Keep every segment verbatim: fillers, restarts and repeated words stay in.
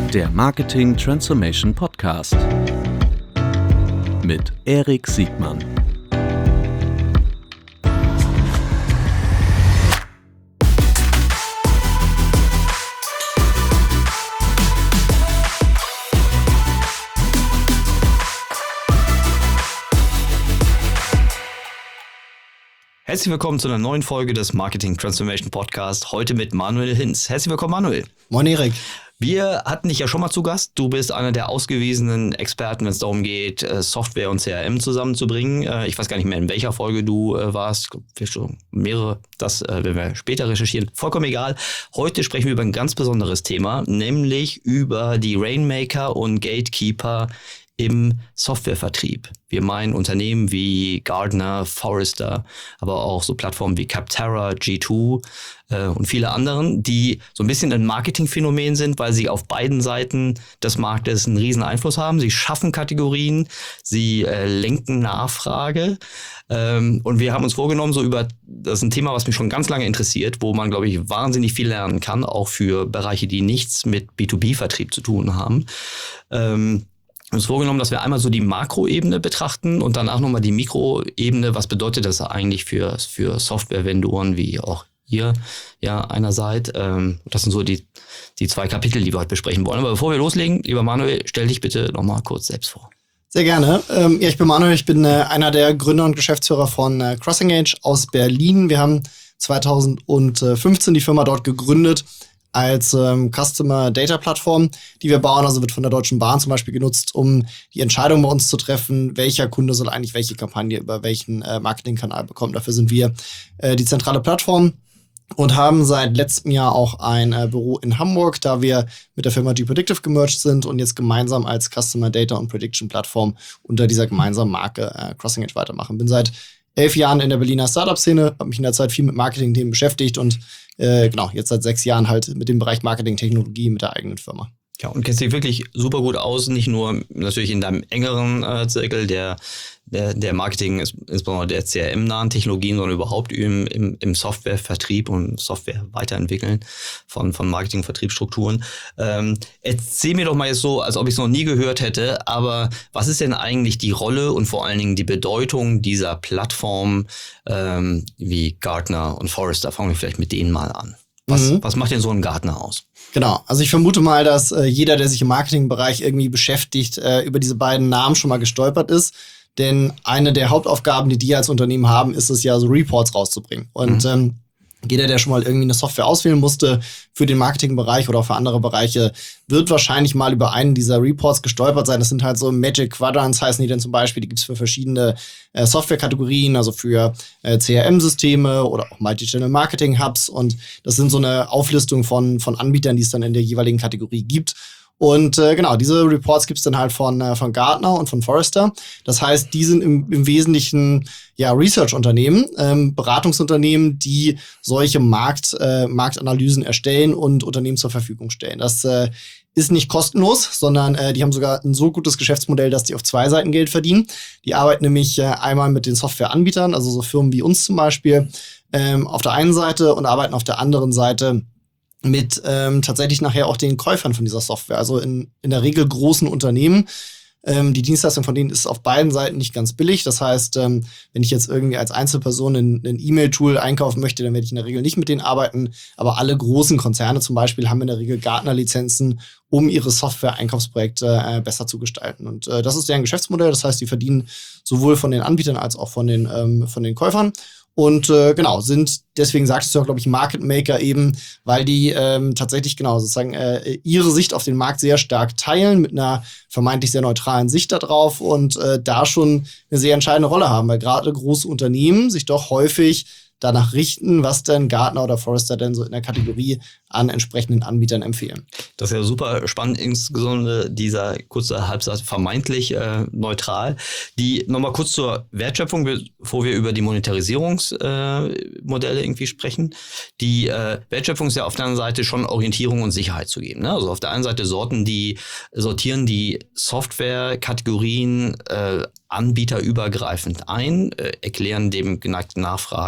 Der Marketing Transformation Podcast mit Erik Siegmann. Herzlich willkommen zu einer neuen Folge des Marketing Transformation Podcast, heute mit Manuel Hinz. Herzlich willkommen, Manuel. Moin, Erik. Wir hatten dich ja schon mal zu Gast. Du bist einer der ausgewiesenen Experten, wenn es darum geht, Software und C R M zusammenzubringen. Ich weiß gar nicht mehr, in welcher Folge du warst. Vielleicht schon mehrere, das werden wir später recherchieren. Vollkommen egal. Heute sprechen wir über ein ganz besonderes Thema, nämlich über die Rainmaker und Gatekeeper im Softwarevertrieb. Wir meinen Unternehmen wie Gartner, Forrester, aber auch so Plattformen wie Capterra, G zwei äh, und viele anderen, die so ein bisschen ein Marketingphänomen sind, weil sie auf beiden Seiten des Marktes einen riesen Einfluss haben. Sie schaffen Kategorien, sie äh, lenken Nachfrage. Ähm, und wir haben uns vorgenommen, so über, das ist ein Thema, was mich schon ganz lange interessiert, wo man, glaube ich, wahnsinnig viel lernen kann, auch für Bereiche, die nichts mit B zwei B-Vertrieb zu tun haben. Ähm, uns vorgenommen, dass wir einmal so die Makroebene betrachten und danach nochmal die Mikroebene. Was bedeutet das eigentlich für, für Softwarevendoren wie auch ihr ja einer seid? Ähm, das sind so die, die zwei Kapitel, die wir heute besprechen wollen. Aber bevor wir loslegen, lieber Manuel, stell dich bitte nochmal kurz selbst vor. Sehr gerne. Ähm, ja, ich bin Manuel, ich bin äh, einer der Gründer und Geschäftsführer von äh, CrossEngage aus Berlin. Wir haben zweitausendfünfzehn die Firma dort gegründet als ähm, Customer Data Plattform, die wir bauen. Also wird von der Deutschen Bahn zum Beispiel genutzt, um die Entscheidung bei uns zu treffen, welcher Kunde soll eigentlich welche Kampagne über welchen äh, Marketingkanal bekommen. Dafür sind wir äh, die zentrale Plattform und haben seit letztem Jahr auch ein äh, Büro in Hamburg, da wir mit der Firma G-Predictive gemerged sind und jetzt gemeinsam als Customer Data und Prediction Plattform unter dieser gemeinsamen Marke äh, CrossEngage weitermachen. Bin seit elf Jahren in der Berliner Startup-Szene, habe mich in der Zeit viel mit Marketing-Themen beschäftigt und äh, genau, jetzt seit sechs Jahren halt mit dem Bereich Marketing-Technologie mit der eigenen Firma. Ja, und kennst dich wirklich super gut aus, nicht nur natürlich in deinem engeren äh, Zirkel der, der, der Marketing, insbesondere der C R M-nahen Technologien, sondern überhaupt im, im, im Softwarevertrieb und Software weiterentwickeln von, von Marketing- und Vertriebsstrukturen. Ähm, erzähl mir doch mal jetzt so, als ob ich es noch nie gehört hätte, aber was ist denn eigentlich die Rolle und vor allen Dingen die Bedeutung dieser Plattformen ähm, wie Gartner und Forrester? Fangen wir vielleicht mit denen mal an. Was, mhm. was macht denn so ein Gartner aus? Genau, also ich vermute mal, dass äh, jeder, der sich im Marketingbereich irgendwie beschäftigt, äh, über diese beiden Namen schon mal gestolpert ist. Denn eine der Hauptaufgaben, die die als Unternehmen haben, ist es ja, so Reports rauszubringen. Und mhm. ähm, jeder, der schon mal irgendwie eine Software auswählen musste für den Marketingbereich oder auch für andere Bereiche, wird wahrscheinlich mal über einen dieser Reports gestolpert sein. Das sind halt so Magic Quadrants, heißen die denn zum Beispiel. Die gibt es für verschiedene äh, Softwarekategorien, also für äh, C R M-Systeme oder auch Multi-Channel Marketing Hubs. Und das sind so eine Auflistung von, von Anbietern, die es dann in der jeweiligen Kategorie gibt. Und äh, genau, diese Reports gibt's dann halt von, äh, von Gartner und von Forrester. Das heißt, die sind im, im Wesentlichen ja Research-Unternehmen, ähm, Beratungsunternehmen, die solche Markt, äh, Marktanalysen erstellen und Unternehmen zur Verfügung stellen. Das äh, ist nicht kostenlos, sondern äh, die haben sogar ein so gutes Geschäftsmodell, dass die auf zwei Seiten Geld verdienen. Die arbeiten nämlich äh, einmal mit den Softwareanbietern, also so Firmen wie uns zum Beispiel, ähm, auf der einen Seite und arbeiten auf der anderen Seite mit ähm, tatsächlich nachher auch den Käufern von dieser Software. Also in, in der Regel großen Unternehmen. Ähm, die Dienstleistung von denen ist auf beiden Seiten nicht ganz billig. Das heißt, ähm, wenn ich jetzt irgendwie als Einzelperson ein, ein E-Mail-Tool einkaufen möchte, dann werde ich in der Regel nicht mit denen arbeiten. Aber alle großen Konzerne zum Beispiel haben in der Regel Gartner-Lizenzen, um ihre Software-Einkaufsprojekte äh, besser zu gestalten. Und äh, das ist deren Geschäftsmodell. Das heißt, die verdienen sowohl von den Anbietern als auch von den, ähm, von den Käufern. Und äh, genau, sind, deswegen sagtest du auch, glaube ich, Market Maker eben, weil die ähm, tatsächlich genau sozusagen äh, ihre Sicht auf den Markt sehr stark teilen, mit einer vermeintlich sehr neutralen Sicht da drauf und äh, da schon eine sehr entscheidende Rolle haben, weil gerade große Unternehmen sich doch häufig danach richten, was denn Gartner oder Forrester denn so in der Kategorie an entsprechenden Anbietern empfehlen. Das ist ja super spannend, insbesondere dieser kurze Halbsatz vermeintlich äh, neutral. Die nochmal kurz zur Wertschöpfung, bevor wir über die Monetarisierungsmodelle äh, irgendwie sprechen. Die äh, Wertschöpfung ist ja auf der anderen Seite schon Orientierung und Sicherheit zu geben. Ne? Also auf der einen Seite sorten die, sortieren die Software-Kategorien äh, anbieterübergreifend ein, äh, erklären dem geneigten Nachfrager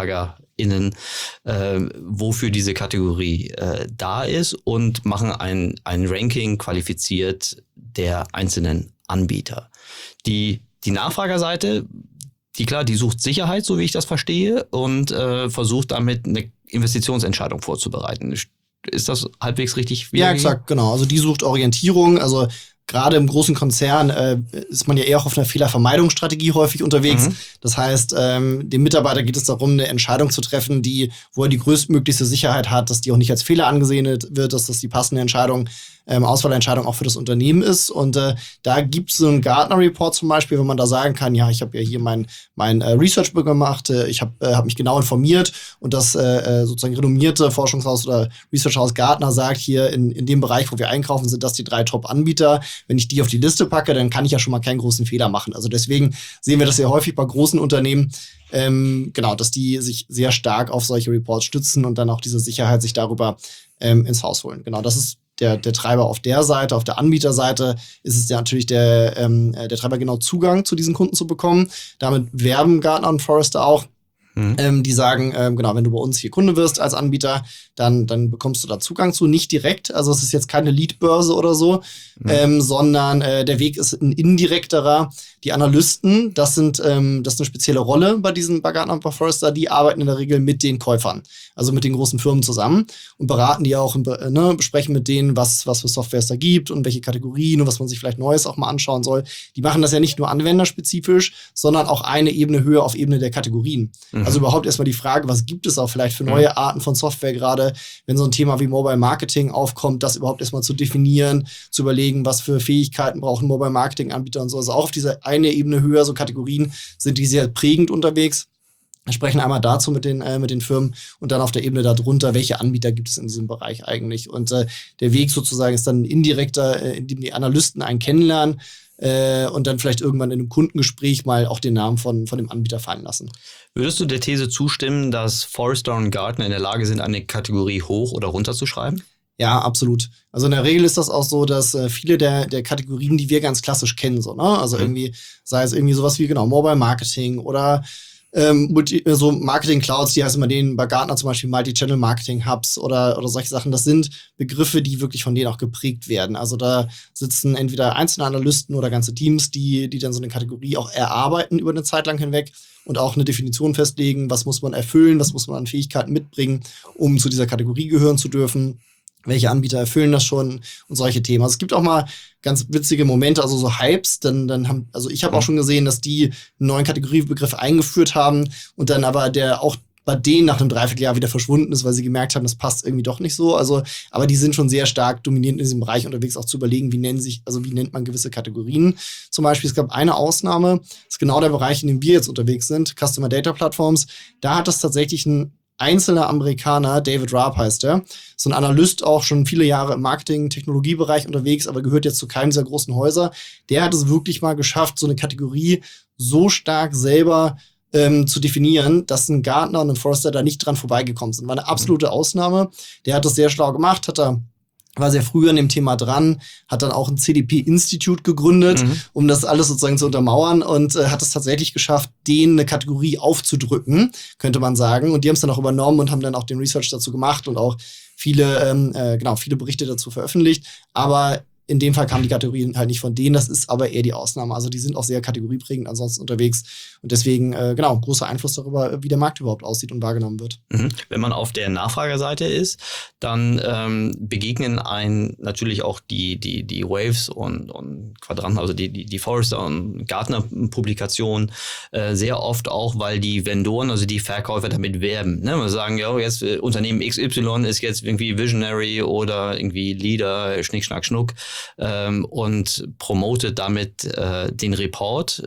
innen, äh, wofür diese Kategorie äh, da ist und machen ein, ein Ranking qualifiziert der einzelnen Anbieter. Die, die Nachfragerseite, die klar, die sucht Sicherheit, so wie ich das verstehe, und äh, versucht damit eine Investitionsentscheidung vorzubereiten. Ist das halbwegs richtig? Ja, exakt, genau. Also die sucht Orientierung, also gerade im großen Konzern äh, ist man ja eher auch auf einer Fehlervermeidungsstrategie häufig unterwegs. Mhm. Das heißt, ähm, dem Mitarbeiter geht es darum, eine Entscheidung zu treffen, die, wo er die größtmöglichste Sicherheit hat, dass die auch nicht als Fehler angesehen wird, dass das die passende Entscheidung, ähm, Auswahlentscheidung auch für das Unternehmen ist. Und äh, da gibt es so einen Gartner-Report zum Beispiel, wo man da sagen kann, ja, ich habe ja hier mein, mein äh, Research gemacht, äh, ich habe äh, hab mich genau informiert und das äh, sozusagen renommierte Forschungshaus oder Researchhaus Gartner sagt hier, in, in dem Bereich, wo wir einkaufen, sind das die drei Top-Anbieter. Wenn ich die auf die Liste packe, dann kann ich ja schon mal keinen großen Fehler machen. Also deswegen sehen wir das ja häufig bei großen Unternehmen, ähm, genau, dass die sich sehr stark auf solche Reports stützen und dann auch diese Sicherheit sich darüber ähm, ins Haus holen. Genau, das ist der, der Treiber auf der Seite. Auf der Anbieterseite ist es ja natürlich der, ähm, der Treiber, genau Zugang zu diesen Kunden zu bekommen. Damit werben Gartner und Forrester auch. Mhm. Ähm, die sagen, ähm, genau, wenn du bei uns hier Kunde wirst als Anbieter, dann, dann bekommst du da Zugang zu, nicht direkt. Also es ist jetzt keine Lead-Börse oder so, mhm. ähm, sondern äh, der Weg ist ein indirekterer. Die Analysten, das sind ähm, das ist eine spezielle Rolle bei diesen bei Gartner und bei Forrester, die arbeiten in der Regel mit den Käufern, also mit den großen Firmen zusammen und beraten die auch, ne, besprechen mit denen, was, was für Software es da gibt und welche Kategorien und was man sich vielleicht Neues auch mal anschauen soll. Die machen das ja nicht nur anwenderspezifisch, sondern auch eine Ebene höher auf Ebene der Kategorien. Mhm. Also überhaupt erstmal die Frage, was gibt es auch vielleicht für neue Arten von Software gerade, wenn so ein Thema wie Mobile Marketing aufkommt, das überhaupt erstmal zu definieren, zu überlegen, was für Fähigkeiten brauchen Mobile Marketing Anbieter und so. Also auch auf dieser eine Ebene höher, so Kategorien sind die sehr prägend unterwegs. Wir sprechen einmal dazu mit den, äh, mit den Firmen und dann auf der Ebene darunter, welche Anbieter gibt es in diesem Bereich eigentlich. Und äh, der Weg sozusagen ist dann ein indirekter, äh, in dem die Analysten einen kennenlernen äh, und dann vielleicht irgendwann in einem Kundengespräch mal auch den Namen von, von dem Anbieter fallen lassen. Würdest du der These zustimmen, dass Forrester und Gartner in der Lage sind, eine Kategorie hoch oder runter zu schreiben? Ja, absolut. Also in der Regel ist das auch so, dass äh, viele der, der Kategorien, die wir ganz klassisch kennen, so, ne? Also mhm. irgendwie, sei es irgendwie sowas wie, genau, Mobile Marketing oder ähm, multi, so Marketing Clouds, die heißen bei denen bei Gartner zum Beispiel Multi-Channel Marketing Hubs oder, oder solche Sachen. Das sind Begriffe, die wirklich von denen auch geprägt werden. Also da sitzen entweder einzelne Analysten oder ganze Teams, die, die dann so eine Kategorie auch erarbeiten über eine Zeit lang hinweg und auch eine Definition festlegen, was muss man erfüllen, was muss man an Fähigkeiten mitbringen, um zu dieser Kategorie gehören zu dürfen. Welche Anbieter erfüllen das schon und solche Themen. Also es gibt auch mal ganz witzige Momente, also so Hypes, dann, dann haben, also ich habe auch schon gesehen, dass die einen neuen Kategoriebegriff eingeführt haben und dann aber der auch bei denen nach einem Dreivierteljahr wieder verschwunden ist, weil sie gemerkt haben, das passt irgendwie doch nicht so. Also, aber die sind schon sehr stark dominierend in diesem Bereich unterwegs, auch zu überlegen, wie nennen sich, also wie nennt man gewisse Kategorien. Zum Beispiel, es gab eine Ausnahme, das ist genau der Bereich, in dem wir jetzt unterwegs sind, Customer Data Platforms. Da hat das tatsächlich ein einzelner Amerikaner, David Raab heißt er, so ein Analyst, auch schon viele Jahre im Marketing-Technologiebereich unterwegs, aber gehört jetzt zu keinem dieser großen Häuser. Der hat es wirklich mal geschafft, so eine Kategorie so stark selber ähm, zu definieren, dass ein Gartner und ein Forrester da nicht dran vorbeigekommen sind. War eine absolute Ausnahme. Der hat das sehr schlau gemacht, hat da war sehr früh an dem Thema dran, hat dann auch ein C D P-Institut gegründet, mhm. um das alles sozusagen zu untermauern und äh, hat es tatsächlich geschafft, denen eine Kategorie aufzudrücken, könnte man sagen. Und die haben es dann auch übernommen und haben dann auch den Research dazu gemacht und auch viele, ähm, äh, genau, viele Berichte dazu veröffentlicht. Aber in dem Fall kamen die Kategorien halt nicht von denen, das ist aber eher die Ausnahme. Also die sind auch sehr kategorieprägend ansonsten unterwegs und deswegen, äh, genau, großer Einfluss darüber, wie der Markt überhaupt aussieht und wahrgenommen wird. Mhm. Wenn man auf der Nachfragerseite ist, dann ähm, begegnen einen natürlich auch die, die, die Waves und, und Quadranten, also die, die, die Forrester und Gartner-Publikationen äh, sehr oft auch, weil die Vendoren, also die Verkäufer damit werben. Ne? Wir sagen, ja, jetzt äh, Unternehmen X Y ist jetzt irgendwie Visionary oder irgendwie Leader, Schnick, Schnack, Schnuck. Ähm, und promotet damit äh, den Report,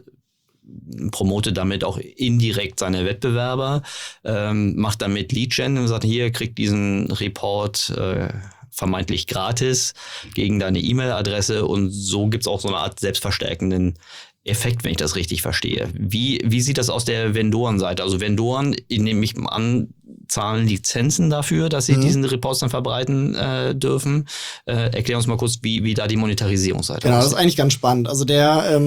promotet damit auch indirekt seine Wettbewerber, ähm, macht damit Lead-Gen und sagt, hier, kriegt diesen Report äh, vermeintlich gratis gegen deine E-Mail-Adresse und so gibt's auch so eine Art selbstverstärkenden Effekt, wenn ich das richtig verstehe. Wie, wie sieht das aus der Vendorenseite? Also Vendoren, nehme ich an, zahlen Lizenzen dafür, dass sie mhm. diesen Reports dann verbreiten äh, dürfen. Äh, erklär uns mal kurz, wie, wie da die Monetarisierungsseite Genau, aussieht. das ist eigentlich ganz spannend. Also der, ähm,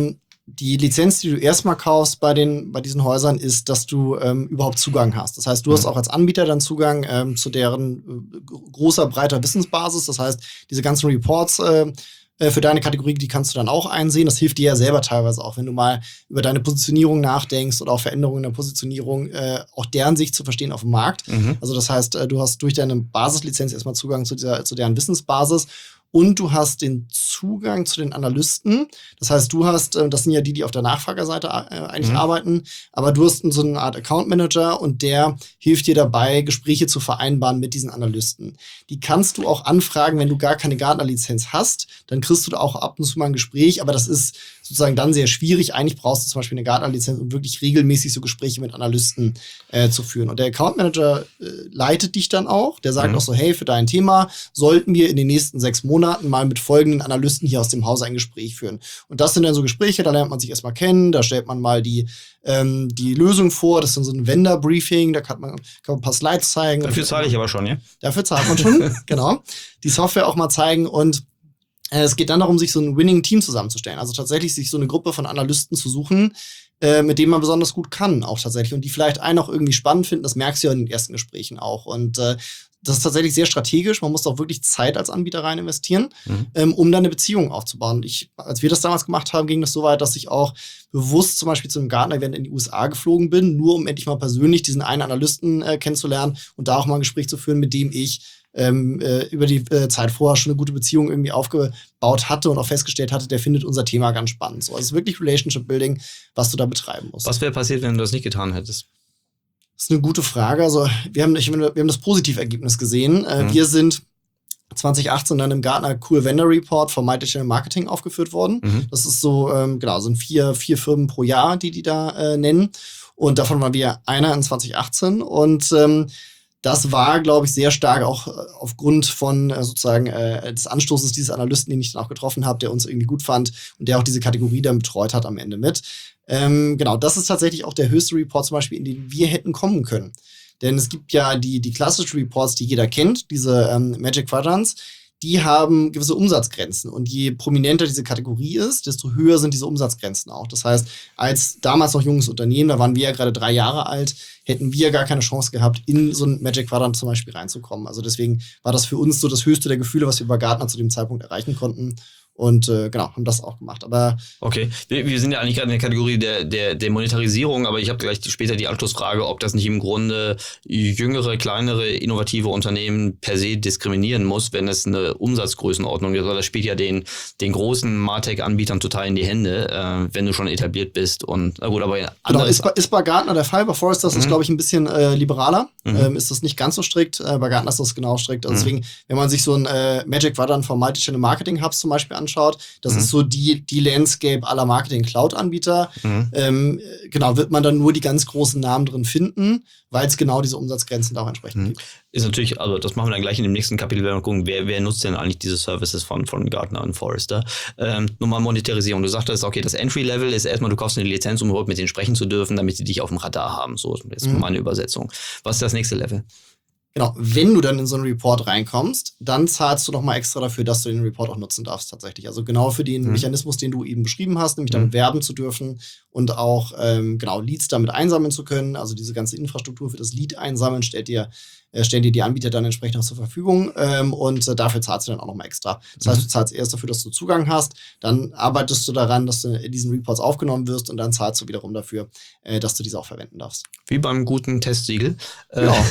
die Lizenz, die du erstmal kaufst bei den bei diesen Häusern, ist, dass du ähm, überhaupt Zugang hast. Das heißt, du mhm. hast auch als Anbieter dann Zugang ähm, zu deren äh, großer, breiter Wissensbasis. Das heißt, diese ganzen Reports äh, äh, für deine Kategorie, die kannst du dann auch einsehen. Das hilft dir ja selber teilweise auch, wenn du mal über deine Positionierung nachdenkst oder auch Veränderungen in der Positionierung, äh, auch deren Sicht zu verstehen auf dem Markt. Mhm. Also das heißt, äh, du hast durch deine Basislizenz erstmal Zugang zu, dieser, zu deren Wissensbasis. Und du hast den Zugang zu den Analysten. Das heißt, du hast, äh, das sind ja die, die auf der Nachfragerseite äh, eigentlich mhm. arbeiten, aber du hast so eine Art Account Manager und der hilft dir dabei, Gespräche zu vereinbaren mit diesen Analysten. Die kannst du auch anfragen, wenn du gar keine Gartner-Lizenz hast. Dann kriegst du da auch ab und zu mal ein Gespräch, aber das ist sozusagen dann sehr schwierig. Eigentlich brauchst du zum Beispiel eine Gartner-Lizenz, um wirklich regelmäßig so Gespräche mit Analysten äh, zu führen. Und der Account Manager äh, leitet dich dann auch. Der sagt mhm. auch so, hey, für dein Thema sollten wir in den nächsten sechs Monaten mal mit folgenden Analysten hier aus dem Haus ein Gespräch führen. Und das sind dann so Gespräche, da lernt man sich erstmal kennen, da stellt man mal die, ähm, die Lösung vor. Das ist dann so ein Vendor-Briefing, da kann man, kann man ein paar Slides zeigen. Dafür zahle ich aber schon, ja? Dafür zahlt man schon, genau. Die Software auch mal zeigen und es geht dann darum, sich so ein Winning-Team zusammenzustellen. Also tatsächlich sich so eine Gruppe von Analysten zu suchen, äh, mit denen man besonders gut kann, auch tatsächlich. Und die vielleicht einen auch irgendwie spannend finden. Das merkst du ja in den ersten Gesprächen auch. Und äh, das ist tatsächlich sehr strategisch. Man muss auch wirklich Zeit als Anbieter rein investieren, mhm. ähm, um dann eine Beziehung aufzubauen. Und ich, als wir das damals gemacht haben, ging das so weit, dass ich auch bewusst zum Beispiel zu einem Gartner-Event in die U S A geflogen bin, nur um endlich mal persönlich diesen einen Analysten äh, kennenzulernen und da auch mal ein Gespräch zu führen, mit dem ich Ähm, äh, über die äh, Zeit vorher schon eine gute Beziehung irgendwie aufgebaut hatte und auch festgestellt hatte, der findet unser Thema ganz spannend. So, also es ist wirklich Relationship-Building, was du da betreiben musst. Was wäre passiert, wenn du das nicht getan hättest? Das ist eine gute Frage. Also wir haben, ich, wir haben das Positivergebnis gesehen. Äh, mhm. Wir sind zwanzig achtzehn dann im Gartner Cool Vendor Report von Multichannel Marketing aufgeführt worden. Mhm. Das ist so, ähm, genau, sind vier, vier Firmen pro Jahr, die die da äh, nennen. Und davon waren wir einer in zwanzig achtzehn. Und ähm, das war, glaube ich, sehr stark auch aufgrund von äh, sozusagen äh, des Anstoßes dieses Analysten, den ich dann auch getroffen habe, der uns irgendwie gut fand und der auch diese Kategorie dann betreut hat am Ende mit. Ähm, genau, das ist tatsächlich auch der höchste Report zum Beispiel, in den wir hätten kommen können. Denn es gibt ja die, die klassischen Reports, die jeder kennt, diese ähm, Magic Quadrants, die haben gewisse Umsatzgrenzen. Und je prominenter diese Kategorie ist, desto höher sind diese Umsatzgrenzen auch. Das heißt, als damals noch junges Unternehmen, da waren wir ja gerade drei Jahre alt, hätten wir gar keine Chance gehabt, in so ein Magic Quadrant zum Beispiel reinzukommen. Also deswegen war das für uns so das höchste der Gefühle, was wir bei Gartner zu dem Zeitpunkt erreichen konnten. Und äh, genau, haben das auch gemacht. Aber okay, wir, wir sind ja eigentlich gerade in der Kategorie der, der, der Monetarisierung, aber ich habe gleich später die Anschlussfrage, ob das nicht im Grunde jüngere, kleinere, innovative Unternehmen per se diskriminieren muss, wenn es eine Umsatzgrößenordnung ist. Das spielt ja den, den großen Martech-Anbietern total in die Hände, äh, wenn du schon etabliert bist. Und na gut, aber genau, ist, bei, ist bei Gartner der Fall. Bei Forrester ist das, mhm. glaube ich, ein bisschen äh, liberaler. Mhm. Ähm, ist das nicht ganz so strikt. Äh, bei Gartner ist das genau strikt. Also mhm. deswegen, wenn man sich so ein äh, Magic Quadrant von Multichannel Marketing Hubs zum Beispiel anschaut, anschaut. Das mhm. ist so die, die Landscape aller Marketing-Cloud-Anbieter. Mhm. Ähm, genau, wird man dann nur die ganz großen Namen drin finden, weil es genau diese Umsatzgrenzen da auch entsprechend mhm. gibt. Ist natürlich, also das machen wir dann gleich in dem nächsten Kapitel, wenn wir gucken, wer, wer nutzt denn eigentlich diese Services von, von Gartner und Forrester. Ähm, nochmal Monetarisierung. Du sagtest, okay, das Entry-Level ist erstmal, du kaufst eine Lizenz, um überhaupt mit denen sprechen zu dürfen, damit sie dich auf dem Radar haben. So ist mhm. meine Übersetzung. Was ist das nächste Level? Genau, wenn du dann in so einen Report reinkommst, dann zahlst du nochmal extra dafür, dass du den Report auch nutzen darfst tatsächlich. Also genau für den mhm. Mechanismus, den du eben beschrieben hast, nämlich damit mhm. werben zu dürfen und auch ähm, genau Leads damit einsammeln zu können. Also diese ganze Infrastruktur für das Lead einsammeln stellt dir, äh, stellen dir die Anbieter dann entsprechend auch zur Verfügung ähm, und äh, dafür zahlst du dann auch nochmal extra. Das mhm. heißt, du zahlst erst dafür, dass du Zugang hast, dann arbeitest du daran, dass du in diesen Reports aufgenommen wirst und dann zahlst du wiederum dafür, äh, dass du diese auch verwenden darfst. Wie beim guten Testsiegel. Ja. Äh,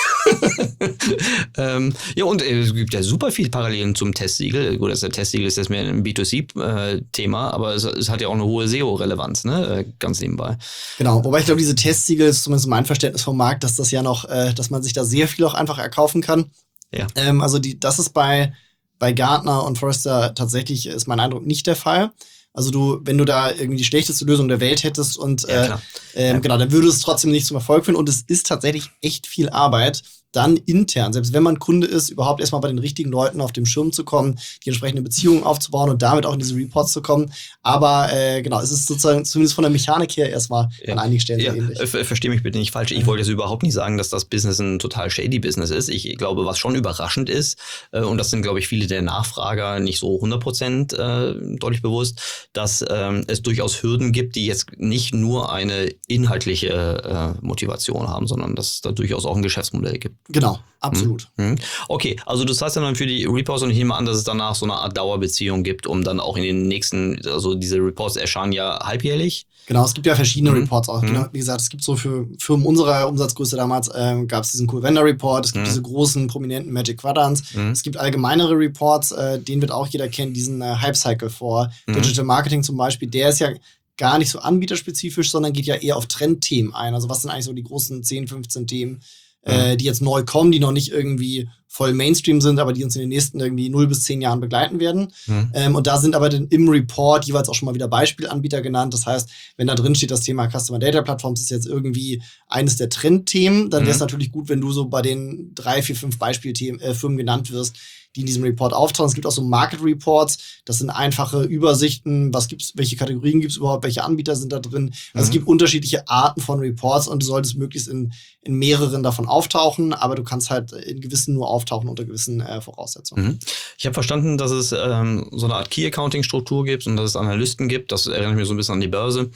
ähm, ja, und äh, es gibt ja super viele Parallelen zum Testsiegel. Gut, das der Testsiegel ist jetzt mehr ein B zwei C-Thema, äh, aber es, es hat ja auch eine hohe S E O-Relevanz, ne? Äh, ganz nebenbei. Genau, wobei ich glaube, diese Testsiegel ist zumindest mein Verständnis vom Markt, dass das ja noch, äh, dass man sich da sehr viel auch einfach erkaufen kann. Ja. Ähm, also die, das ist bei, bei Gartner und Forrester tatsächlich, ist mein Eindruck, nicht der Fall. Also du, wenn du da irgendwie die schlechteste Lösung der Welt hättest und ja, äh, äh, ja. genau, dann würde es trotzdem nicht zum Erfolg führen. Und es ist tatsächlich echt viel Arbeit, dann intern, selbst wenn man Kunde ist, überhaupt erstmal bei den richtigen Leuten auf dem Schirm zu kommen, die entsprechende Beziehungen aufzubauen und damit auch in diese Reports zu kommen. Aber äh, genau, es ist sozusagen zumindest von der Mechanik her erstmal ja. an einigen Stellen ja. sehr ähnlich. Ver Verstehe mich bitte nicht falsch. Ich wollte jetzt überhaupt nicht sagen, dass das Business ein total shady Business ist. Ich glaube, was schon überraschend ist, äh, und das sind, glaube ich, viele der Nachfrager nicht so hundert Prozent äh, deutlich bewusst, dass ähm, es durchaus Hürden gibt, die jetzt nicht nur eine inhaltliche äh, Motivation haben, sondern dass es da durchaus auch ein Geschäftsmodell gibt. Genau, absolut. Mhm. Okay, also das heißt dann für die Reports, und ich nehme an, dass es danach so eine Art Dauerbeziehung gibt, um dann auch in den nächsten, also diese Reports erscheinen ja halbjährlich. Genau, es gibt ja verschiedene Mhm. Reports auch. Mhm. Genau, wie gesagt, es gibt so für Firmen unserer Umsatzgröße damals, ähm, gab es diesen Cool Vendor Report, es gibt Mhm. diese großen, prominenten Magic Quadrants, Mhm. es gibt allgemeinere Reports, äh, den wird auch jeder kennen, diesen äh, Hype Cycle for Mhm. Digital Marketing zum Beispiel, der ist ja gar nicht so anbieterspezifisch, sondern geht ja eher auf Trendthemen ein. Also was sind eigentlich so die großen zehn, fünfzehn Themen, äh, die jetzt neu kommen, die noch nicht irgendwie voll Mainstream sind, aber die uns in den nächsten irgendwie null bis zehn Jahren begleiten werden. Mhm. Ähm, und da sind aber dann im Report jeweils auch schon mal wieder Beispielanbieter genannt. Das heißt, wenn da drin steht, das Thema Customer Data Platforms ist jetzt irgendwie eines der Trendthemen, dann wäre es Mhm. natürlich gut, wenn du so bei den drei, vier, fünf Beispielthemen äh, Firmen genannt wirst, die in diesem Report auftauchen. Es gibt auch so Market Reports, das sind einfache Übersichten, was gibt's, welche Kategorien gibt es überhaupt, welche Anbieter sind da drin. Also es Mhm. gibt unterschiedliche Arten von Reports und du solltest möglichst in, in mehreren davon auftauchen, aber du kannst halt in gewissen nur auftauchen unter gewissen äh, Voraussetzungen. Mhm. Ich habe verstanden, dass es ähm, so eine Art Key-Accounting-Struktur gibt und dass es Analysten gibt. Das erinnert mich so ein bisschen an die Börse.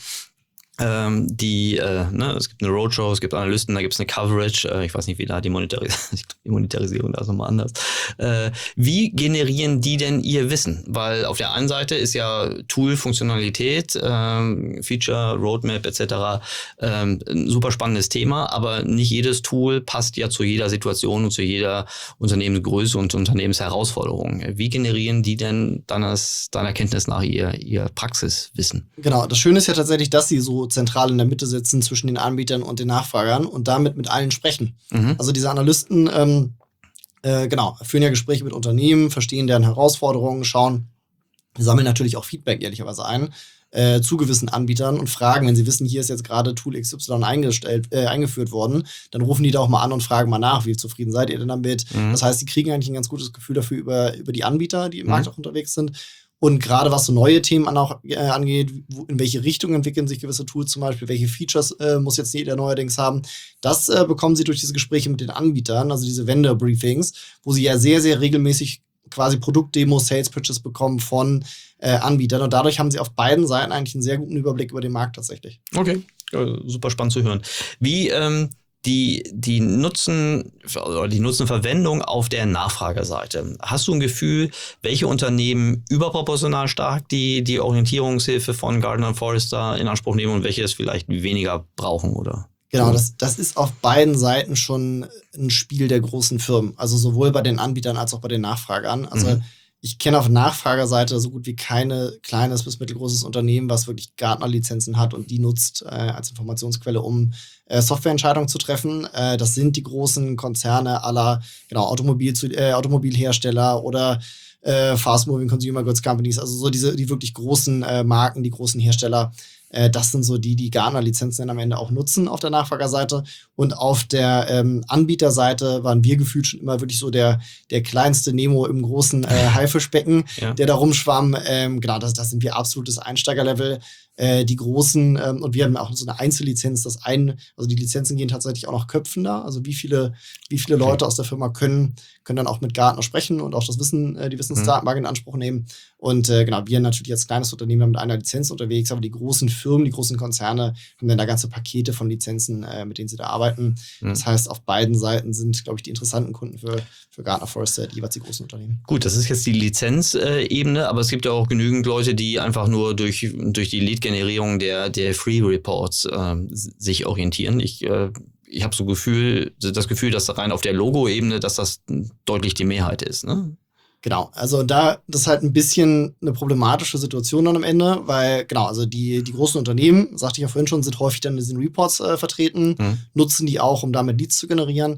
Ähm, die, äh, ne, es gibt eine Roadshow, es gibt Analysten, da gibt es eine Coverage. Äh, ich weiß nicht, wie da die, Monetaris die Monetarisierung da ist nochmal anders. Äh, wie generieren die denn ihr Wissen? Weil auf der einen Seite ist ja Tool, Funktionalität, ähm, Feature, Roadmap et cetera ähm, ein super spannendes Thema, aber nicht jedes Tool passt ja zu jeder Situation und zu jeder Unternehmensgröße und Unternehmensherausforderung. Wie generieren die denn deines, deiner Kenntnis nach ihr, ihr Praxiswissen? Genau, das Schöne ist ja tatsächlich, dass sie so zentral in der Mitte sitzen zwischen den Anbietern und den Nachfragern und damit mit allen sprechen. Mhm. Also diese Analysten, ähm, äh, genau, führen ja Gespräche mit Unternehmen, verstehen deren Herausforderungen, schauen, sammeln natürlich auch Feedback ehrlicherweise ein äh, zu gewissen Anbietern und fragen, wenn sie wissen, hier ist jetzt gerade Tool X Y eingestellt, äh, eingeführt worden, dann rufen die da auch mal an und fragen mal nach, wie zufrieden seid ihr denn damit? Mhm. Das heißt, sie kriegen eigentlich ein ganz gutes Gefühl dafür über, über die Anbieter, die im Mhm. Markt auch unterwegs sind. Und gerade was so neue Themen an auch, äh, angeht, wo, in welche Richtung entwickeln sich gewisse Tools zum Beispiel, welche Features äh, muss jetzt jeder neuerdings haben, das äh, bekommen sie durch diese Gespräche mit den Anbietern, also diese Vendor-Briefings, wo sie ja sehr, sehr regelmäßig quasi Produktdemos, Sales-Pitches bekommen von äh, Anbietern. Und dadurch haben sie auf beiden Seiten eigentlich einen sehr guten Überblick über den Markt tatsächlich. Okay, äh, super spannend zu hören. Wie ähm, die, die Nutzen oder die Nutzenverwendung auf der Nachfragerseite. Hast du ein Gefühl, welche Unternehmen überproportional stark die, die Orientierungshilfe von Gartner und Forrester in Anspruch nehmen und welche es vielleicht weniger brauchen, oder? Genau, das, das ist auf beiden Seiten schon ein Spiel der großen Firmen. Also sowohl bei den Anbietern als auch bei den Nachfragern. Also Mhm. ich kenne auf Nachfragerseite so gut wie keine kleines bis mittelgroßes Unternehmen, was wirklich Gartner-Lizenzen hat und die nutzt äh, als Informationsquelle, um äh, Softwareentscheidungen zu treffen. Äh, das sind die großen Konzerne aller genau, Automobil zu, äh, Automobilhersteller oder äh, Fast-Moving Consumer Goods Companies, also so diese die wirklich großen äh, Marken, die großen Hersteller. Äh, das sind so die, die Gartner-Lizenzen dann am Ende auch nutzen auf der Nachfragerseite. Und auf der ähm, Anbieterseite waren wir gefühlt schon immer wirklich so der, der kleinste Nemo im großen äh, Haifischbecken, Ja. der da rumschwamm. Ähm, genau, das, das sind wir absolutes Einsteigerlevel. Äh, die großen, ähm, und wir haben auch so eine Einzellizenz, das ein, also die Lizenzen gehen tatsächlich auch nach Köpfen da. Also wie viele, wie viele Okay. Leute aus der Firma können, können dann auch mit Gartner sprechen und auch das Wissen, äh, die Wissensdatenbank in Anspruch nehmen. Und äh, genau, wir natürlich als kleines Unternehmen mit einer Lizenz unterwegs, aber die großen Firmen, die großen Konzerne haben dann da ganze Pakete von Lizenzen, äh, mit denen sie da arbeiten. Mhm. Das heißt, auf beiden Seiten sind, glaube ich, die interessanten Kunden für, für Gartner Forrester, die jeweils die großen Unternehmen. Gut, das ist jetzt die Lizenzebene, aber es gibt ja auch genügend Leute, die einfach nur durch, durch die Lead-Generierung der, der Free Reports ähm, sich orientieren. Ich, äh, ich habe so Gefühl, das Gefühl, dass rein auf der Logo-Ebene, dass das deutlich die Mehrheit ist, ne? Genau, also da, das ist halt ein bisschen eine problematische Situation dann am Ende, weil, genau, also die, die großen Unternehmen, sagte ich ja vorhin schon, sind häufig dann in diesen Reports äh, vertreten, Mhm. nutzen die auch, um damit Leads zu generieren.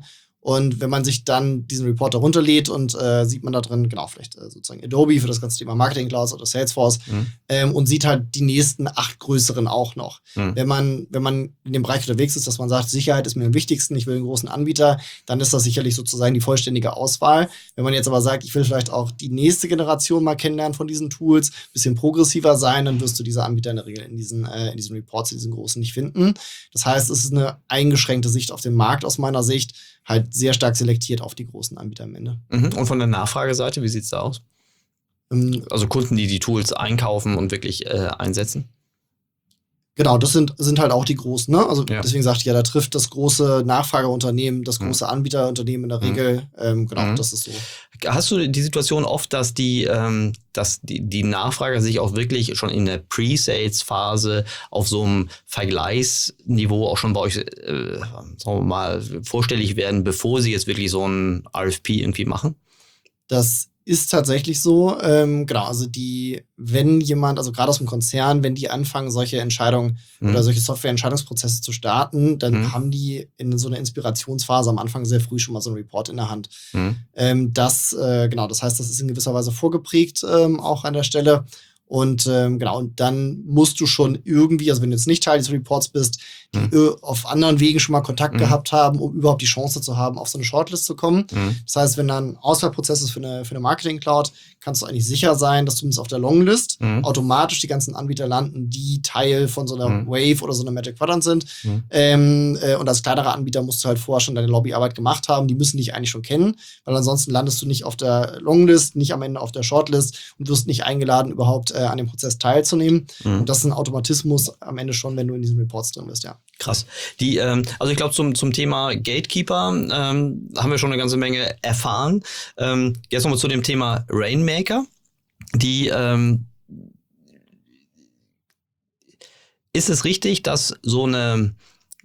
Und wenn man sich dann diesen Report herunterlädt und äh, sieht man da drin, genau, vielleicht äh, sozusagen Adobe für das ganze Thema Marketing Cloud oder Salesforce Mhm. ähm, und sieht halt die nächsten acht größeren auch noch. Mhm. Wenn man, wenn man in dem Bereich unterwegs ist, dass man sagt, Sicherheit ist mir am wichtigsten, ich will einen großen Anbieter, dann ist das sicherlich sozusagen die vollständige Auswahl. Wenn man jetzt aber sagt, ich will vielleicht auch die nächste Generation mal kennenlernen von diesen Tools, bisschen progressiver sein, dann wirst du diese Anbieter in der Regel in diesen, äh, in diesen Reports, in diesen großen nicht finden. Das heißt, es ist eine eingeschränkte Sicht auf den Markt aus meiner Sicht, halt sehr stark selektiert auf die großen Anbieter am Ende. Mhm. Und von der Nachfrageseite, wie sieht es da aus? Ähm, Also Kunden, die die Tools einkaufen und wirklich äh, einsetzen? Genau, das sind, sind halt auch die großen, ne? Also Ja. deswegen sagte ich ja, da trifft das große Nachfrageunternehmen, das große Anbieterunternehmen in der Mhm. Regel. Ähm, genau, Mhm. das ist so. Hast du die Situation oft, dass die, ähm, dass die, die Nachfrager sich auch wirklich schon in der Pre-Sales-Phase auf so einem Vergleichsniveau auch schon bei euch, äh, sagen wir mal, vorstellig werden, bevor sie jetzt wirklich so ein R F P irgendwie machen? Das ist tatsächlich so. Ähm, genau, also die, wenn jemand, also gerade aus dem Konzern, wenn die anfangen, solche Entscheidungen Mhm. oder solche Software-Entscheidungsprozesse zu starten, dann Mhm. haben die in so einer Inspirationsphase am Anfang sehr früh schon mal so einen Report in der Hand. Mhm. Ähm, das, äh, genau, das heißt, das ist in gewisser Weise vorgeprägt ähm, auch an der Stelle. Und ähm, genau, und dann musst du schon irgendwie, also wenn du jetzt nicht Teil dieses Reports bist, die Mhm. äh, auf anderen Wegen schon mal Kontakt Mhm. gehabt haben, um überhaupt die Chance zu haben, auf so eine Shortlist zu kommen. Mhm. Das heißt, wenn dann ein Auswahlprozess ist für eine, für eine Marketing-Cloud, kannst du eigentlich sicher sein, dass zumindest auf der Longlist Mhm. automatisch die ganzen Anbieter landen, die Teil von so einer Mhm. Wave oder so einer Magic Quadrant sind. Mhm. Ähm, äh, und als kleinerer Anbieter musst du halt vorher schon deine Lobbyarbeit gemacht haben. Die müssen dich eigentlich schon kennen, weil ansonsten landest du nicht auf der Longlist, nicht am Ende auf der Shortlist und wirst nicht eingeladen, überhaupt äh, an dem Prozess teilzunehmen. Mhm. Und das ist ein Automatismus am Ende schon, wenn du in diesen Reports drin bist, ja. Krass. Die, ähm, also ich glaube, zum, zum Thema Gatekeeper ähm, haben wir schon eine ganze Menge erfahren. Ähm, jetzt nochmal zu dem Thema Rainmaker. Die, ähm, ist es richtig, dass so eine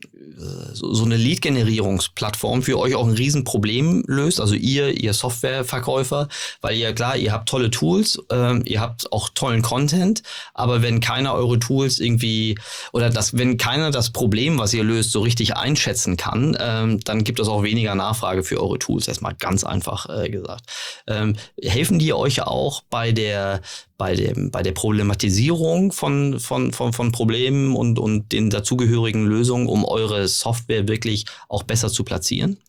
so so eine Lead-Generierungsplattform für euch auch ein Riesenproblem löst, also ihr, ihr Softwareverkäufer, weil ihr, klar, ihr habt tolle Tools, ähm, ihr habt auch tollen Content, aber wenn keiner eure Tools irgendwie, oder das, wenn keiner das Problem, was ihr löst, so richtig einschätzen kann, ähm, dann gibt es auch weniger Nachfrage für eure Tools, erstmal ganz einfach äh, gesagt. Ähm, helfen die euch auch bei der bei dem, bei der Problematisierung von, von, von, von Problemen und, und den dazugehörigen Lösungen, um eure Software wirklich auch besser zu platzieren?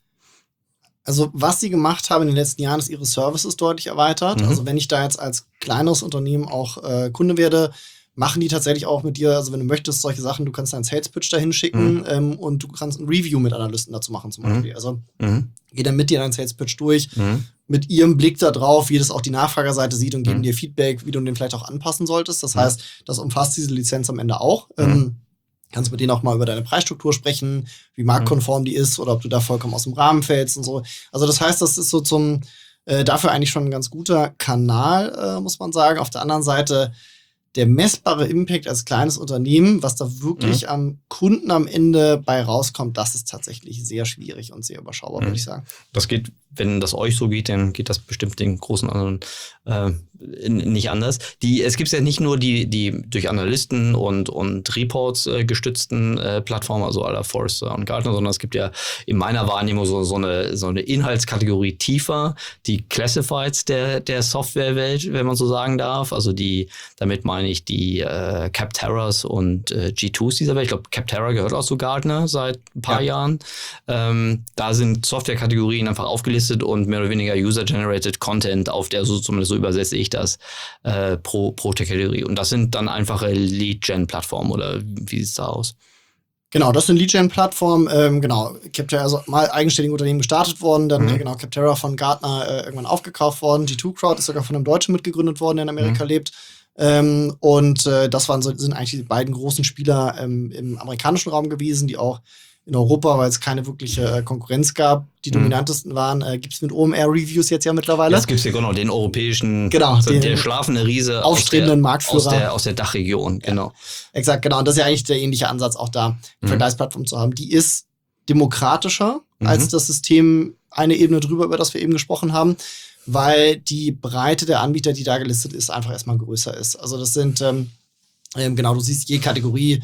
Also was sie gemacht haben in den letzten Jahren, ist ihre Services deutlich erweitert. Mhm. Also wenn ich da jetzt als kleineres Unternehmen auch äh, Kunde werde, machen die tatsächlich auch mit dir, also wenn du möchtest, solche Sachen, du kannst deinen Sales-Pitch dahin schicken Mhm. ähm, und du kannst ein Review mit Analysten dazu machen zum Beispiel. Mhm. Also Mhm. geh dann mit dir deinen Sales-Pitch durch, Mhm. mit ihrem Blick da drauf, wie das auch die Nachfragerseite sieht und geben Mhm. dir Feedback, wie du den vielleicht auch anpassen solltest. Das Mhm. heißt, das umfasst diese Lizenz am Ende auch. Mhm. Ähm, kannst mit denen auch mal über deine Preisstruktur sprechen, wie marktkonform die ist oder ob du da vollkommen aus dem Rahmen fällst und so. Also das heißt, das ist so zum äh, dafür eigentlich schon ein ganz guter Kanal, äh, muss man sagen. Auf der anderen Seite der messbare Impact als kleines Unternehmen, was da wirklich Mhm. am Kunden am Ende bei rauskommt, das ist tatsächlich sehr schwierig und sehr überschaubar, Mhm. würde ich sagen. Das geht, wenn das euch so geht, dann geht das bestimmt den großen anderen äh, nicht anders. Die, es gibt ja nicht nur die, die durch Analysten und, und Reports äh, gestützten äh, Plattformen, also à la Forrester und Gartner, sondern es gibt ja in meiner Wahrnehmung so, so, eine, so eine Inhaltskategorie tiefer, die Classifieds der, der Softwarewelt, wenn man so sagen darf. Also die, damit meine ich die äh, Capterras und äh, G twos dieser Welt. Ich glaube, Capterra gehört auch zu Gartner seit ein paar Ja. Jahren. Ähm, da sind Softwarekategorien einfach aufgelistet und mehr oder weniger User-Generated Content auf der, so zumindest so übersetze ich das, äh, pro, pro Kategorie. Und das sind dann einfache Lead-Gen-Plattformen oder wie sieht es da aus? Genau, das sind Lead-Gen-Plattformen. Ähm, genau, Capterra, also mal eigenständige Unternehmen gestartet worden, dann Mhm. äh, genau Capterra von Gartner äh, irgendwann aufgekauft worden. G zwei Crowd ist sogar von einem Deutschen mitgegründet worden, der in Amerika Mhm. lebt. Ähm, und äh, das waren so, sind eigentlich die beiden großen Spieler ähm, im amerikanischen Raum gewesen, die auch in Europa, weil es keine wirkliche äh, Konkurrenz gab, die Mhm. dominantesten waren. Äh, Gibt es mit O M R-Reviews jetzt ja mittlerweile. Jetzt gibt es ja genau den europäischen, Genau, also den der schlafende Riese aufstrebenden aus der, aus Marktführer. der, aus der Dachregion, genau. Exakt, genau. Und das ist ja eigentlich der ähnliche Ansatz, auch da eine Mhm. Vergleichsplattform zu haben. Die ist demokratischer Mhm. als das System eine Ebene drüber, über das wir eben gesprochen haben, weil die Breite der Anbieter, die da gelistet ist, einfach erstmal größer ist. Also das sind, ähm, ähm, genau, du siehst je Kategorie,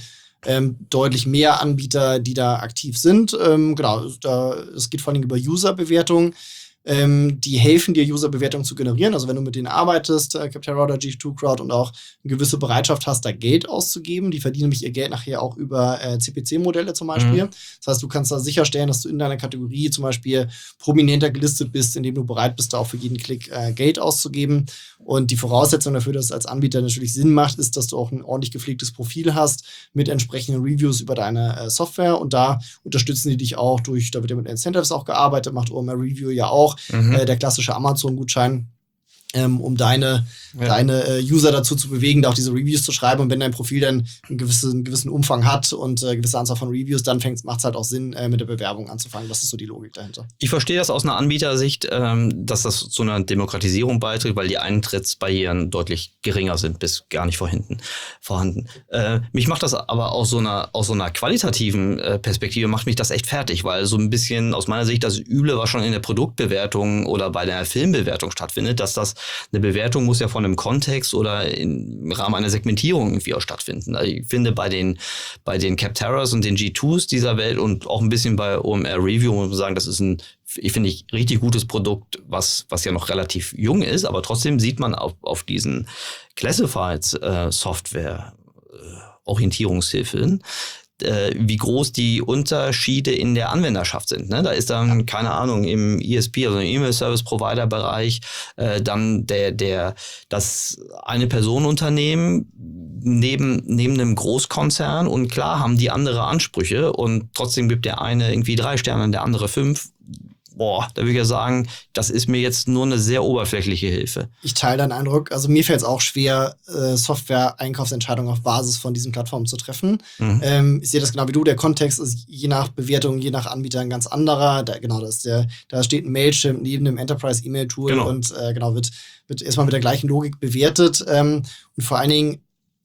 ähm, deutlich mehr Anbieter, die da aktiv sind. Ähm, genau, da, es geht vor allem über User-Bewertungen. Ähm, die helfen dir, User-Bewertungen zu generieren. Also wenn du mit denen arbeitest, äh, Capterra oder G zwei Crowd und auch eine gewisse Bereitschaft hast, da Geld auszugeben. Die verdienen nämlich ihr Geld nachher auch über äh, C P C-Modelle zum Beispiel. Mhm. Das heißt, du kannst da sicherstellen, dass du in deiner Kategorie zum Beispiel prominenter gelistet bist, indem du bereit bist, da auch für jeden Klick äh, Geld auszugeben. Und die Voraussetzung dafür, dass es als Anbieter natürlich Sinn macht, ist, dass du auch ein ordentlich gepflegtes Profil hast mit entsprechenden Reviews über deine äh, Software. Und da unterstützen die dich auch durch, da wird ja mit Incentives auch gearbeitet, macht O M R Review ja auch. Mhm. Äh, der klassische Amazon-Gutschein, ähm, um deine, ja. deine äh, User dazu zu bewegen, da auch diese Reviews zu schreiben. Und wenn dein Profil dann einen gewissen, einen gewissen Umfang hat und äh, eine gewisse Anzahl von Reviews, dann macht es halt auch Sinn, äh, mit der Bewerbung anzufangen. Das ist so die Logik dahinter. Ich verstehe das aus einer Anbietersicht, ähm, dass das zu einer Demokratisierung beiträgt, weil die Eintrittsbarrieren deutlich geringer sind, bis gar nicht vorhanden. vorhanden. Äh, mich macht das aber aus so einer, aus so einer qualitativen äh, Perspektive, macht mich das echt fertig, weil so ein bisschen aus meiner Sicht das Üble, was schon in der Produktbewertung oder bei der Filmbewertung stattfindet, dass das eine Bewertung muss ja von einem Kontext oder im Rahmen einer Segmentierung irgendwie auch stattfinden. Also ich finde, bei den, bei den Capterras und den G zwei s dieser Welt und auch ein bisschen bei O M R Review muss man sagen, das ist ein, ich finde ich, richtig gutes Produkt, was, was ja noch relativ jung ist, aber trotzdem sieht man auf, auf diesen Classifieds äh, Software äh, Orientierungshilfen, äh, wie groß die Unterschiede in der Anwenderschaft sind. Ne? Da ist dann, keine Ahnung, im E S P, also im E-Mail-Service-Provider-Bereich, äh, dann der, der, das eine Personenunternehmen neben, neben einem Großkonzern und klar haben die andere Ansprüche und trotzdem gibt der eine irgendwie drei Sterne und der andere fünf. Boah, da würde ich ja sagen, das ist mir jetzt nur eine sehr oberflächliche Hilfe. Ich teile deinen Eindruck. Also mir fällt es auch schwer, äh, Software-Einkaufsentscheidungen auf Basis von diesen Plattformen zu treffen. Mhm. Ähm, ich sehe das genau wie du. Der Kontext ist je nach Bewertung, je nach Anbieter ein ganz anderer. Da, genau, das ist der, da steht ein Mailchimp neben dem Enterprise-E-Mail-Tool genau. und äh, genau wird, wird erstmal mit der gleichen Logik bewertet. Ähm, und vor allen Dingen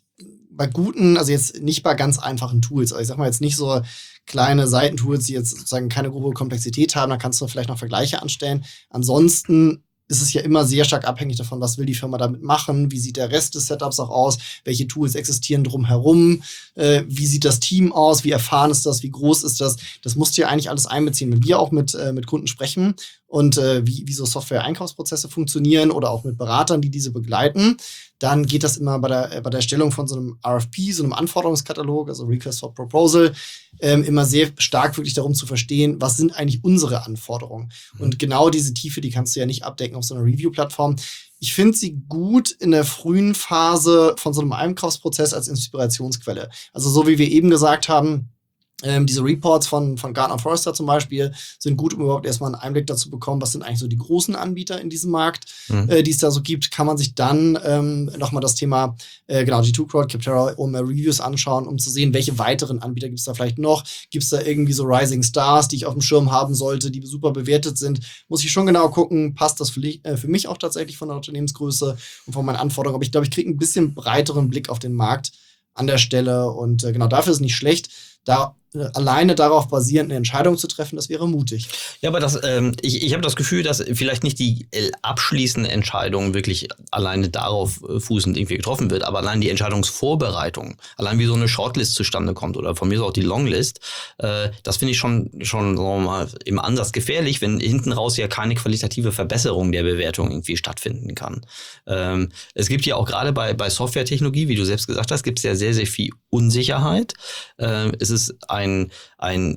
bei guten, also jetzt nicht bei ganz einfachen Tools. Also ich sag mal jetzt nicht so kleine Seitentools, die jetzt sozusagen keine grobe Komplexität haben, da kannst du vielleicht noch Vergleiche anstellen. Ansonsten ist es ja immer sehr stark abhängig davon, was will die Firma damit machen, wie sieht der Rest des Setups auch aus, welche Tools existieren drumherum, äh, wie sieht das Team aus, wie erfahren ist das, wie groß ist das, das musst du ja eigentlich alles einbeziehen. Wenn wir auch mit, äh, mit Kunden sprechen und äh, wie, wie so Software-Einkaufsprozesse funktionieren oder auch mit Beratern, die diese begleiten, dann geht das immer bei der, äh, bei der Erstellung von so einem R F P, so einem Anforderungskatalog, also Request for Proposal, ähm, immer sehr stark wirklich darum zu verstehen, was sind eigentlich unsere Anforderungen. Mhm. Und genau diese Tiefe, die kannst du ja nicht abdecken auf so einer Review-Plattform. Ich finde sie gut in der frühen Phase von so einem Einkaufsprozess als Inspirationsquelle. Also so wie wir eben gesagt haben, Ähm, diese Reports von, von Gartner und Forrester zum Beispiel sind gut, um überhaupt erstmal einen Einblick dazu bekommen, was sind eigentlich so die großen Anbieter in diesem Markt, mhm. äh, die es da so gibt. Kann man sich dann ähm, nochmal das Thema, äh, genau, G zwei Crowd, Capterra, O M R Reviews anschauen, um zu sehen, welche weiteren Anbieter gibt es da vielleicht noch. Gibt es da irgendwie so Rising Stars, die ich auf dem Schirm haben sollte, die super bewertet sind? Muss ich schon genau gucken, passt das für, äh, für mich auch tatsächlich von der Unternehmensgröße und von meinen Anforderungen. Aber ich glaube, ich kriege ein bisschen breiteren Blick auf den Markt an der Stelle und äh, genau dafür ist es nicht schlecht, da äh, alleine darauf basierend eine Entscheidung zu treffen, das wäre mutig. Ja, aber das, ähm, ich, ich habe das Gefühl, dass vielleicht nicht die äh, abschließende Entscheidung wirklich alleine darauf äh, fußend irgendwie getroffen wird, aber allein die Entscheidungsvorbereitung, allein wie so eine Shortlist zustande kommt oder von mir auch die Longlist, äh, das finde ich schon, schon sagen wir mal, im Ansatz gefährlich, wenn hinten raus ja keine qualitative Verbesserung der Bewertung irgendwie stattfinden kann. Ähm, es gibt ja auch gerade bei, bei Softwaretechnologie, wie du selbst gesagt hast, gibt es ja sehr, sehr viel Unsicherheit. Äh, es ist ein, ein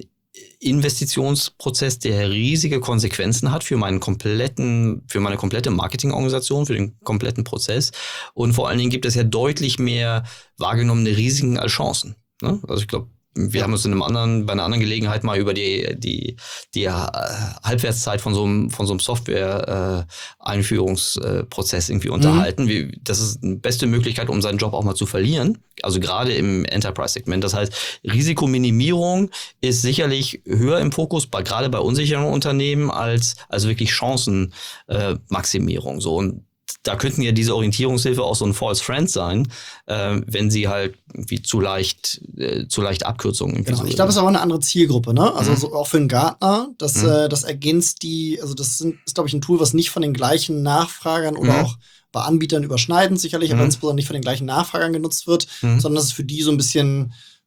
Investitionsprozess, der riesige Konsequenzen hat für meinen kompletten, für meine komplette Marketingorganisation, für den kompletten Prozess. Und vor allen Dingen gibt es ja deutlich mehr wahrgenommene Risiken als Chancen. Ne? Also ich glaube, wir haben uns in einem anderen, bei einer anderen Gelegenheit mal über die, die, die Halbwertszeit von so einem, von so einem Software-Einführungsprozess irgendwie unterhalten. Mhm. Wie, das ist die beste Möglichkeit, um seinen Job auch mal zu verlieren. Also gerade im Enterprise-Segment. Das heißt, Risikominimierung ist sicherlich höher im Fokus, bei, gerade bei unsicheren Unternehmen, als, als wirklich Chancenmaximierung. Äh, so. Und da könnten ja diese Orientierungshilfe auch so ein False Friend sein, äh, wenn sie halt irgendwie zu leicht, äh, zu leicht Abkürzungen. Genau, so ich glaube, es ist aber eine andere Zielgruppe, ne? Also mhm. so auch für einen Gartner, das, mhm. äh, das ergänzt die, also das sind, ist, glaube ich, ein Tool, was nicht von den gleichen Nachfragern oder mhm. auch bei Anbietern überschneidend sicherlich, mhm. aber insbesondere nicht von den gleichen Nachfragern genutzt wird, mhm. sondern das ist für die so ein bisschen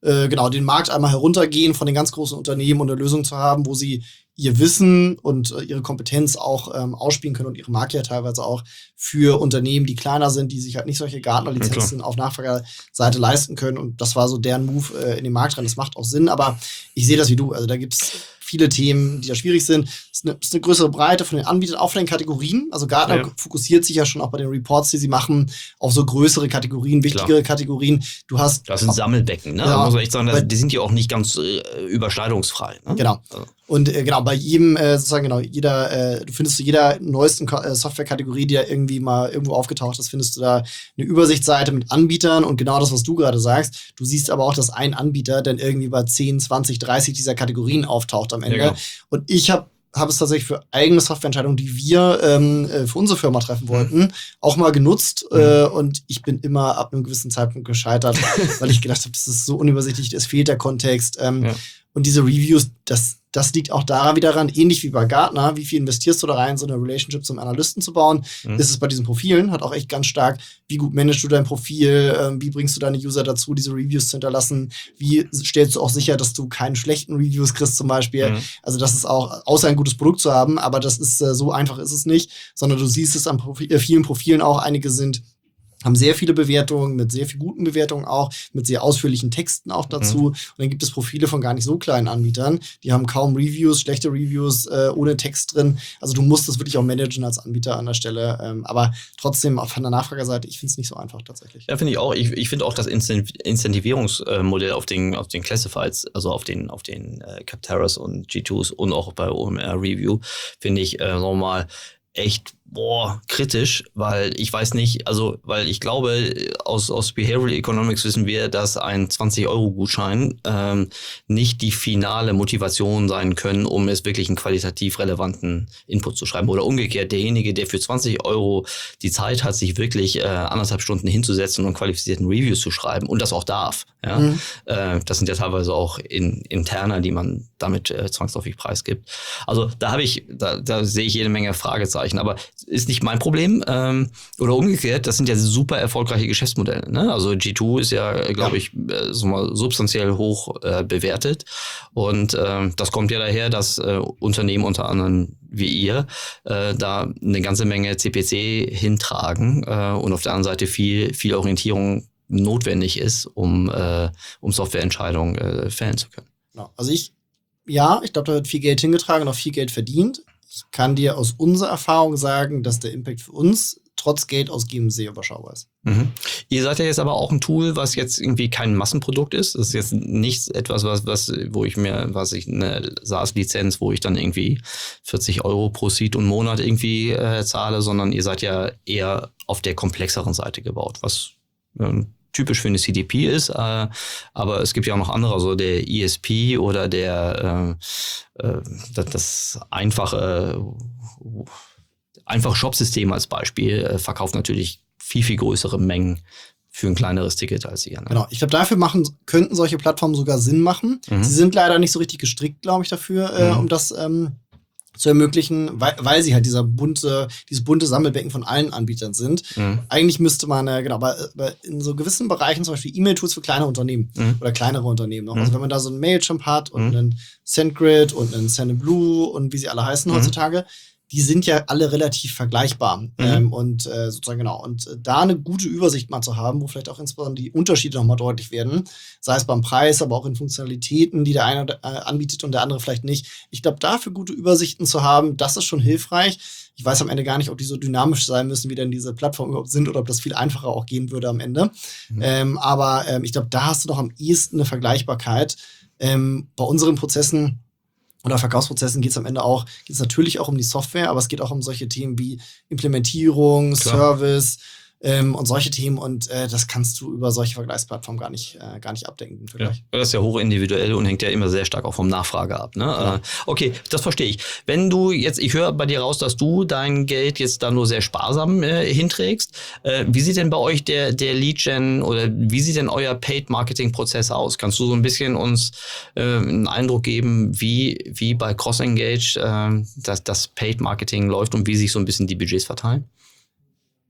äh, genau, den Markt einmal heruntergehen von den ganz großen Unternehmen und eine Lösung zu haben, wo sie ihr Wissen und äh, ihre Kompetenz auch ähm, ausspielen können und ihre Marke ja teilweise auch für Unternehmen, die kleiner sind, die sich halt nicht solche Gartner-Lizenzen auf Nachfragerseite leisten können. Und das war so deren Move äh, in den Markt rein. Das macht auch Sinn, aber ich sehe das wie du. Also da gibt's viele Themen, die da schwierig sind. Es ist eine, ist eine größere Breite von den Anbietern, auch von den Kategorien. Also Gartner ja. fokussiert sich ja schon auch bei den Reports, die sie machen, auf so größere Kategorien, wichtigere Klar. Kategorien. Du hast das sind auch, Sammelbecken, ne? Ja, da muss man echt sagen, das, die sind ja auch nicht ganz äh, überschneidungsfrei. Ne? Genau. Also. Und äh, genau, bei jedem, äh, sozusagen, genau, jeder, äh, du findest zu jeder neuesten Ko- äh, Softwarekategorie, die da irgendwie mal irgendwo aufgetaucht ist, findest du da eine Übersichtsseite mit Anbietern und genau das, was du gerade sagst. Du siehst aber auch, dass ein Anbieter dann irgendwie bei zehn, zwanzig, dreißig dieser Kategorien auftaucht am Ende. Ja, genau. Und ich habe habe es tatsächlich für eigene Softwareentscheidungen, die wir ähm, für unsere Firma treffen wollten, mhm. auch mal genutzt. Mhm. Äh, und ich bin immer ab einem gewissen Zeitpunkt gescheitert, weil ich gedacht habe, das ist so unübersichtlich, es fehlt der Kontext. Ähm, ja. Und diese Reviews, das, das liegt auch daran wieder daran, ähnlich wie bei Gartner, wie viel investierst du da rein, so eine Relationship zum Analysten zu bauen, mhm. ist es bei diesen Profilen, hat auch echt ganz stark, wie gut managst du dein Profil, ähm, wie bringst du deine User dazu, diese Reviews zu hinterlassen, wie stellst du auch sicher, dass du keine schlechten Reviews kriegst zum Beispiel. Mhm. Also das ist auch, außer ein gutes Produkt zu haben, aber das ist, äh, so einfach ist es nicht, sondern du siehst es an Profi- äh, vielen Profilen auch, einige sind haben sehr viele Bewertungen, mit sehr viel guten Bewertungen auch, mit sehr ausführlichen Texten auch dazu. Mhm. Und dann gibt es Profile von gar nicht so kleinen Anbietern, die haben kaum Reviews, schlechte Reviews, äh, ohne Text drin. Also du musst das wirklich auch managen als Anbieter an der Stelle. Ähm, aber trotzdem von der Nachfragerseite, ich finde es nicht so einfach tatsächlich. Ja, finde ich auch. Ich, ich finde auch das Incentivierungsmodell auf den, auf den Classifieds, also auf den, auf den äh, Capterras und G zwei s und auch bei O M R Review, finde ich äh, nochmal echt boah, kritisch, weil ich weiß nicht, also, weil ich glaube, aus, aus Behavioral Economics wissen wir, dass ein zwanzig-Euro-Gutschein ähm, nicht die finale Motivation sein können, um es wirklich einen qualitativ relevanten Input zu schreiben. Oder umgekehrt, derjenige, der für zwanzig Euro die Zeit hat, sich wirklich äh, anderthalb Stunden hinzusetzen und qualifizierten Reviews zu schreiben und das auch darf. Ja? Mhm. Äh, das sind ja teilweise auch in, Interner, die man damit äh, zwangsläufig preisgibt. Also da habe ich, da, da sehe ich jede Menge Fragezeichen, aber ist nicht mein Problem. Ähm, oder umgekehrt, das sind ja super erfolgreiche Geschäftsmodelle. Ne? Also G zwei ist ja, glaube ich, äh, so mal substanziell hoch äh, bewertet. Und äh, das kommt ja daher, dass äh, Unternehmen unter anderem wie ihr äh, da eine ganze Menge C P C hintragen äh, und auf der anderen Seite viel, viel Orientierung notwendig ist, um, äh, um Softwareentscheidungen äh, fällen zu können. Genau. Also ich, ja, ich glaube, da wird viel Geld hingetragen und auch viel Geld verdient. Ich kann dir aus unserer Erfahrung sagen, dass der Impact für uns trotz Geld ausgeben sehr überschaubar ist. Mhm. Ihr seid ja jetzt aber auch ein Tool, was jetzt irgendwie kein Massenprodukt ist. Das ist jetzt nichts etwas, was, was, wo ich mir, was ich, eine SaaS-Lizenz, wo ich dann irgendwie vierzig Euro pro Seat und Monat irgendwie äh, zahle, sondern ihr seid ja eher auf der komplexeren Seite gebaut, was ähm, typisch für eine C D P ist, äh, aber es gibt ja auch noch andere, so der E S P oder der äh, äh, das, das einfache äh, einfach Shop-System als Beispiel äh, verkauft natürlich viel, viel größere Mengen für ein kleineres Ticket als ihr. Ne? Genau, ich glaube, dafür machen, könnten solche Plattformen sogar Sinn machen. Mhm. Sie sind leider nicht so richtig gestrickt, glaube ich, dafür, mhm. äh, um das ähm, zu ermöglichen, weil, weil sie halt dieser bunte, dieses bunte Sammelbecken von allen Anbietern sind. Mhm. Eigentlich müsste man, äh, genau, aber, aber in so gewissen Bereichen, zum Beispiel E-Mail-Tools für kleine Unternehmen mhm. oder kleinere Unternehmen noch. Mhm. Also wenn man da so ein Mailchimp hat und mhm. einen SendGrid und einen Sendinblue und wie sie alle heißen mhm. heutzutage, die sind ja alle relativ vergleichbar. Mhm. Ähm, und äh, sozusagen genau. Und äh, da eine gute Übersicht mal zu haben, wo vielleicht auch insbesondere die Unterschiede nochmal deutlich werden, sei es beim Preis, aber auch in Funktionalitäten, die der eine äh, anbietet und der andere vielleicht nicht. Ich glaube, dafür gute Übersichten zu haben, das ist schon hilfreich. Ich weiß am Ende gar nicht, ob die so dynamisch sein müssen, wie denn diese Plattformen überhaupt sind oder ob das viel einfacher auch gehen würde am Ende. Mhm. Ähm, aber ähm, ich glaube, da hast du noch am ehesten eine Vergleichbarkeit. Ähm, bei unseren Prozessen oder Verkaufsprozessen geht es am Ende auch, geht es natürlich auch um die Software, aber es geht auch um solche Themen wie Implementierung, Klar. Service ähm, und solche Themen. Und äh, das kannst du über solche Vergleichsplattformen gar nicht, äh, gar nicht abdenken. Ja, das ist ja hochindividuell und hängt ja immer sehr stark auch vom Nachfrage ab. Ne? Ja. Äh, okay, das verstehe ich. Wenn du jetzt, ich höre bei dir raus, dass du dein Geld jetzt da nur sehr sparsam äh, hinträgst. Äh, wie sieht denn bei euch der, der Lead-Gen oder wie sieht denn euer Paid-Marketing-Prozess aus? Kannst du so ein bisschen uns äh, einen Eindruck geben, wie, wie bei CrossEngage äh, das, das Paid-Marketing läuft und wie sich so ein bisschen die Budgets verteilen?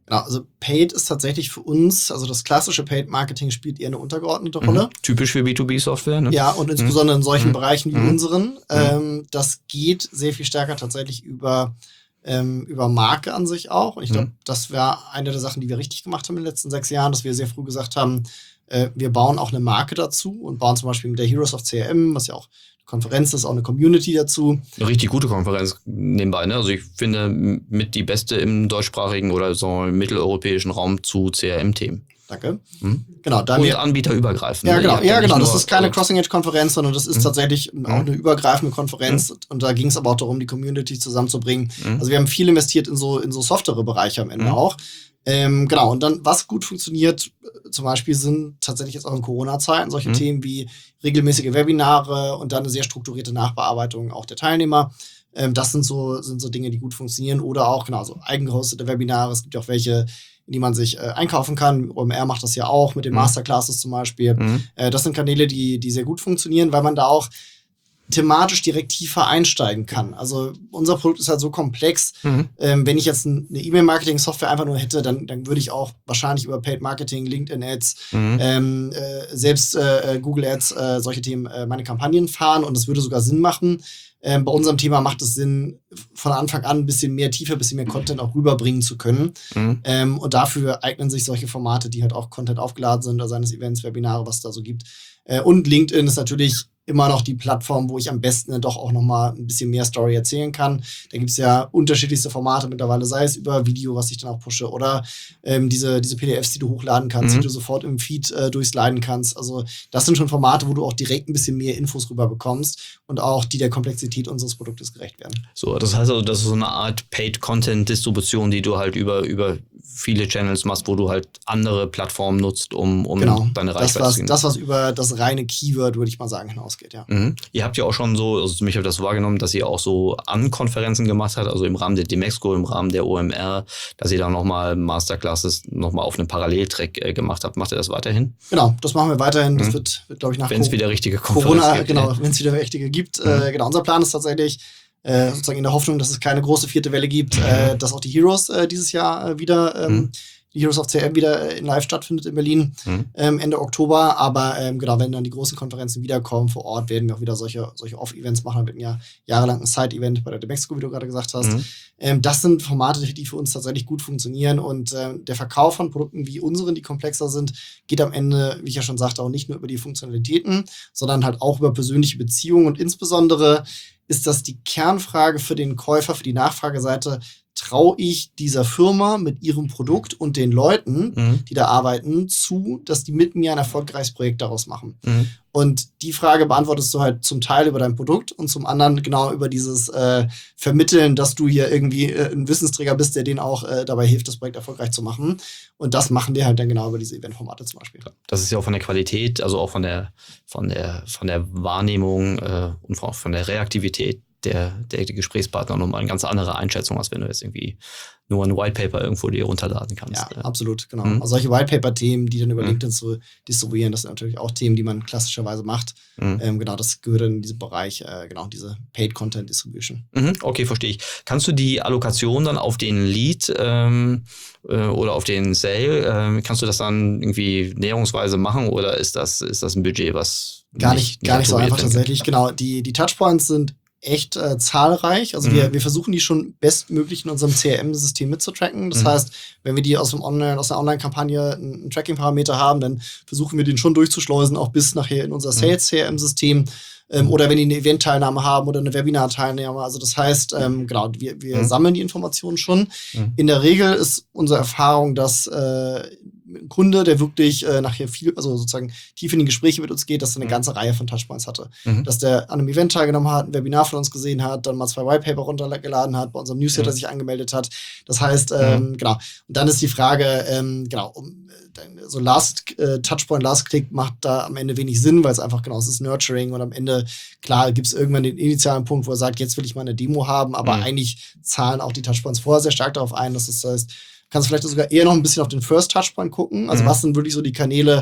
Genau, also Paid ist tatsächlich für uns, also das klassische Paid-Marketing spielt eher eine untergeordnete Rolle. Mhm. Typisch für B zwei B-Software, ne? Ja, und insbesondere in solchen Mhm. Bereichen wie Mhm. unseren. Ähm, das geht sehr viel stärker tatsächlich über, ähm, über Marke an sich auch. Und ich glaube, Mhm. das wäre eine der Sachen, die wir richtig gemacht haben in den letzten sechs Jahren, dass wir sehr früh gesagt haben, äh, wir bauen auch eine Marke dazu und bauen zum Beispiel mit der Heroes of C R M, was ja auch eine Konferenz ist, auch eine Community dazu. Eine richtig gute Konferenz nebenbei, ne? Also ich finde m- mit die beste im deutschsprachigen oder so im mitteleuropäischen Raum zu C R M-Themen. Danke. Mhm. Genau, da Und wir, anbieterübergreifend. ja, ne? Ihr genau, habt ja, nicht genau. Das nur- ist keine also- Crossing-Edge-Konferenz, sondern das ist Mhm. tatsächlich auch Mhm. eine übergreifende Konferenz. Und da ging es aber auch darum, die Community zusammenzubringen. Mhm. Also wir haben viel investiert in so, in so softere Bereiche am Ende Mhm. auch. Ähm, genau, und dann, was gut funktioniert, äh, zum Beispiel sind tatsächlich jetzt auch in Corona-Zeiten solche Mhm. Themen wie regelmäßige Webinare und dann eine sehr strukturierte Nachbearbeitung auch der Teilnehmer. Ähm, das sind so, sind so Dinge, die gut funktionieren. Oder auch, genau, so eigengehostete Webinare. Es gibt ja auch welche, in die man sich äh, einkaufen kann. O M R macht das ja auch mit den Mhm. Masterclasses zum Beispiel. Mhm. Äh, das sind Kanäle, die, die sehr gut funktionieren, weil man da auch thematisch direkt tiefer einsteigen kann. Also unser Produkt ist halt so komplex. Mhm. Ähm, wenn ich jetzt ein, eine E-Mail-Marketing-Software einfach nur hätte, dann, dann würde ich auch wahrscheinlich über Paid Marketing, LinkedIn-Ads, Mhm. ähm, äh, selbst äh, Google Ads, äh, solche Themen, äh, meine Kampagnen fahren und das würde sogar Sinn machen. Ähm, bei unserem Thema macht es Sinn, von Anfang an ein bisschen mehr Tiefe, ein bisschen mehr Content auch rüberbringen zu können. Mhm. Ähm, und dafür eignen sich solche Formate, die halt auch Content aufgeladen sind, oder seines Events, Webinare, was es da so gibt. Äh, und LinkedIn ist natürlich immer noch die Plattform, wo ich am besten dann doch auch noch mal ein bisschen mehr Story erzählen kann. Da gibt es ja unterschiedlichste Formate mittlerweile, sei es über Video, was ich dann auch pushe, oder ähm, diese, diese P D Fs, die du hochladen kannst, Mhm. die du sofort im Feed äh, durchsliden kannst. Also das sind schon Formate, wo du auch direkt ein bisschen mehr Infos rüber bekommst und auch die der Komplexität unseres Produktes gerecht werden. So, das heißt also, das ist so eine Art Paid-Content-Distribution, die du halt über, über viele Channels machst, wo du halt andere Plattformen nutzt, um, um Genau, deine das Reichweite was, zu das, was über das reine Keyword, würde ich mal sagen, hinausgeht, ja. Mhm. Ihr habt ja auch schon so, also mich habe das wahrgenommen, dass ihr auch so An-Konferenzen gemacht habt, also im Rahmen der Demexco, im Rahmen der O M R, dass ihr da nochmal Masterclasses nochmal auf einem Paralleltrack äh, gemacht habt. Macht ihr das weiterhin? Genau, das machen wir weiterhin. Das Mhm. wird, wird glaube ich, nach Wenn es Co- wieder richtige Konferenzen Corona, gibt. genau, Ja. wenn es wieder richtige gibt. Mhm. Äh, genau, unser Plan ist tatsächlich, äh, sozusagen in der Hoffnung, dass es keine große vierte Welle gibt, äh, dass auch die Heroes äh, dieses Jahr äh, wieder, ähm, Mhm. die Heroes of C R M wieder äh, in live stattfindet in Berlin, Mhm. ähm, Ende Oktober. Aber ähm, genau, wenn dann die großen Konferenzen wiederkommen vor Ort, werden wir auch wieder solche, solche Off-Events machen. Wir hatten ja jahrelang ein Side-Event bei der Demexco, wie du gerade gesagt hast. Mhm. Ähm, das sind Formate, die für uns tatsächlich gut funktionieren. Und ähm, der Verkauf von Produkten wie unseren, die komplexer sind, geht am Ende, wie ich ja schon sagte, auch nicht nur über die Funktionalitäten, sondern halt auch über persönliche Beziehungen. Und insbesondere ist das die Kernfrage für den Käufer, für die Nachfrageseite: Traue ich dieser Firma mit ihrem Produkt und den Leuten, Mhm. die da arbeiten, zu, dass die mit mir ein erfolgreiches Projekt daraus machen? Mhm. Und die Frage beantwortest du halt zum Teil über dein Produkt und zum anderen genau über dieses äh, Vermitteln, dass du hier irgendwie äh, ein Wissensträger bist, der denen auch äh, dabei hilft, das Projekt erfolgreich zu machen. Und das machen wir halt dann genau über diese Eventformate zum Beispiel. Das ist ja auch von der Qualität, also auch von der, von der, von der Wahrnehmung äh, und von, von der Reaktivität der, der Gesprächspartner nochmal eine ganz andere Einschätzung, als wenn du jetzt irgendwie nur ein White Paper irgendwo dir runterladen kannst. Ja, absolut, genau. Mhm. Also solche Whitepaper-Themen, die dann über Mhm. LinkedIn zu distribuieren, das sind natürlich auch Themen, die man klassischerweise macht. Mhm. Ähm, genau, das gehört in diesen Bereich, äh, genau, diese Paid Content Distribution. Mhm, okay, verstehe ich. Kannst du die Allokation dann auf den Lead ähm, äh, oder auf den Sale, ähm, kannst du das dann irgendwie näherungsweise machen oder ist das, ist das ein Budget, was Gar nicht, gar nicht so autoriert einfach werden kann? tatsächlich. Genau, die, die Touchpoints sind echt äh, zahlreich. Also Mhm. wir, wir versuchen die schon bestmöglich in unserem C R M-System mitzutracken. Das Mhm. heißt, wenn wir die aus, dem Online, aus einer Online-Kampagne einen, einen Tracking-Parameter haben, dann versuchen wir den schon durchzuschleusen, auch bis nachher in unser Sales-C R M-System. Ähm, oder wenn die eine Event-Teilnahme haben oder eine Webinar-Teilnahme. Also das heißt, ähm, genau, wir, wir Mhm. sammeln die Informationen schon. Mhm. In der Regel ist unsere Erfahrung, dass äh, ein Kunde, der wirklich äh, nachher viel, also sozusagen tief in die Gespräche mit uns geht, dass er eine Mhm. ganze Reihe von Touchpoints hatte. Mhm. Dass der an einem Event teilgenommen hat, ein Webinar von uns gesehen hat, dann mal zwei Whitepaper runtergeladen hat, bei unserem Newsletter Mhm. sich angemeldet hat. Das heißt, ähm, genau. Und dann ist die Frage, ähm, genau, um, äh, so Last äh, Touchpoint, Last Click macht da am Ende wenig Sinn, weil es einfach, genau, es ist Nurturing und am Ende, klar, gibt es irgendwann den initialen Punkt, wo er sagt, jetzt will ich mal eine Demo haben, aber Mhm. eigentlich zahlen auch die Touchpoints vorher sehr stark darauf ein, dass das heißt, kannst du vielleicht sogar eher noch ein bisschen auf den First Touchpoint gucken. Also Mhm. was sind wirklich so die Kanäle,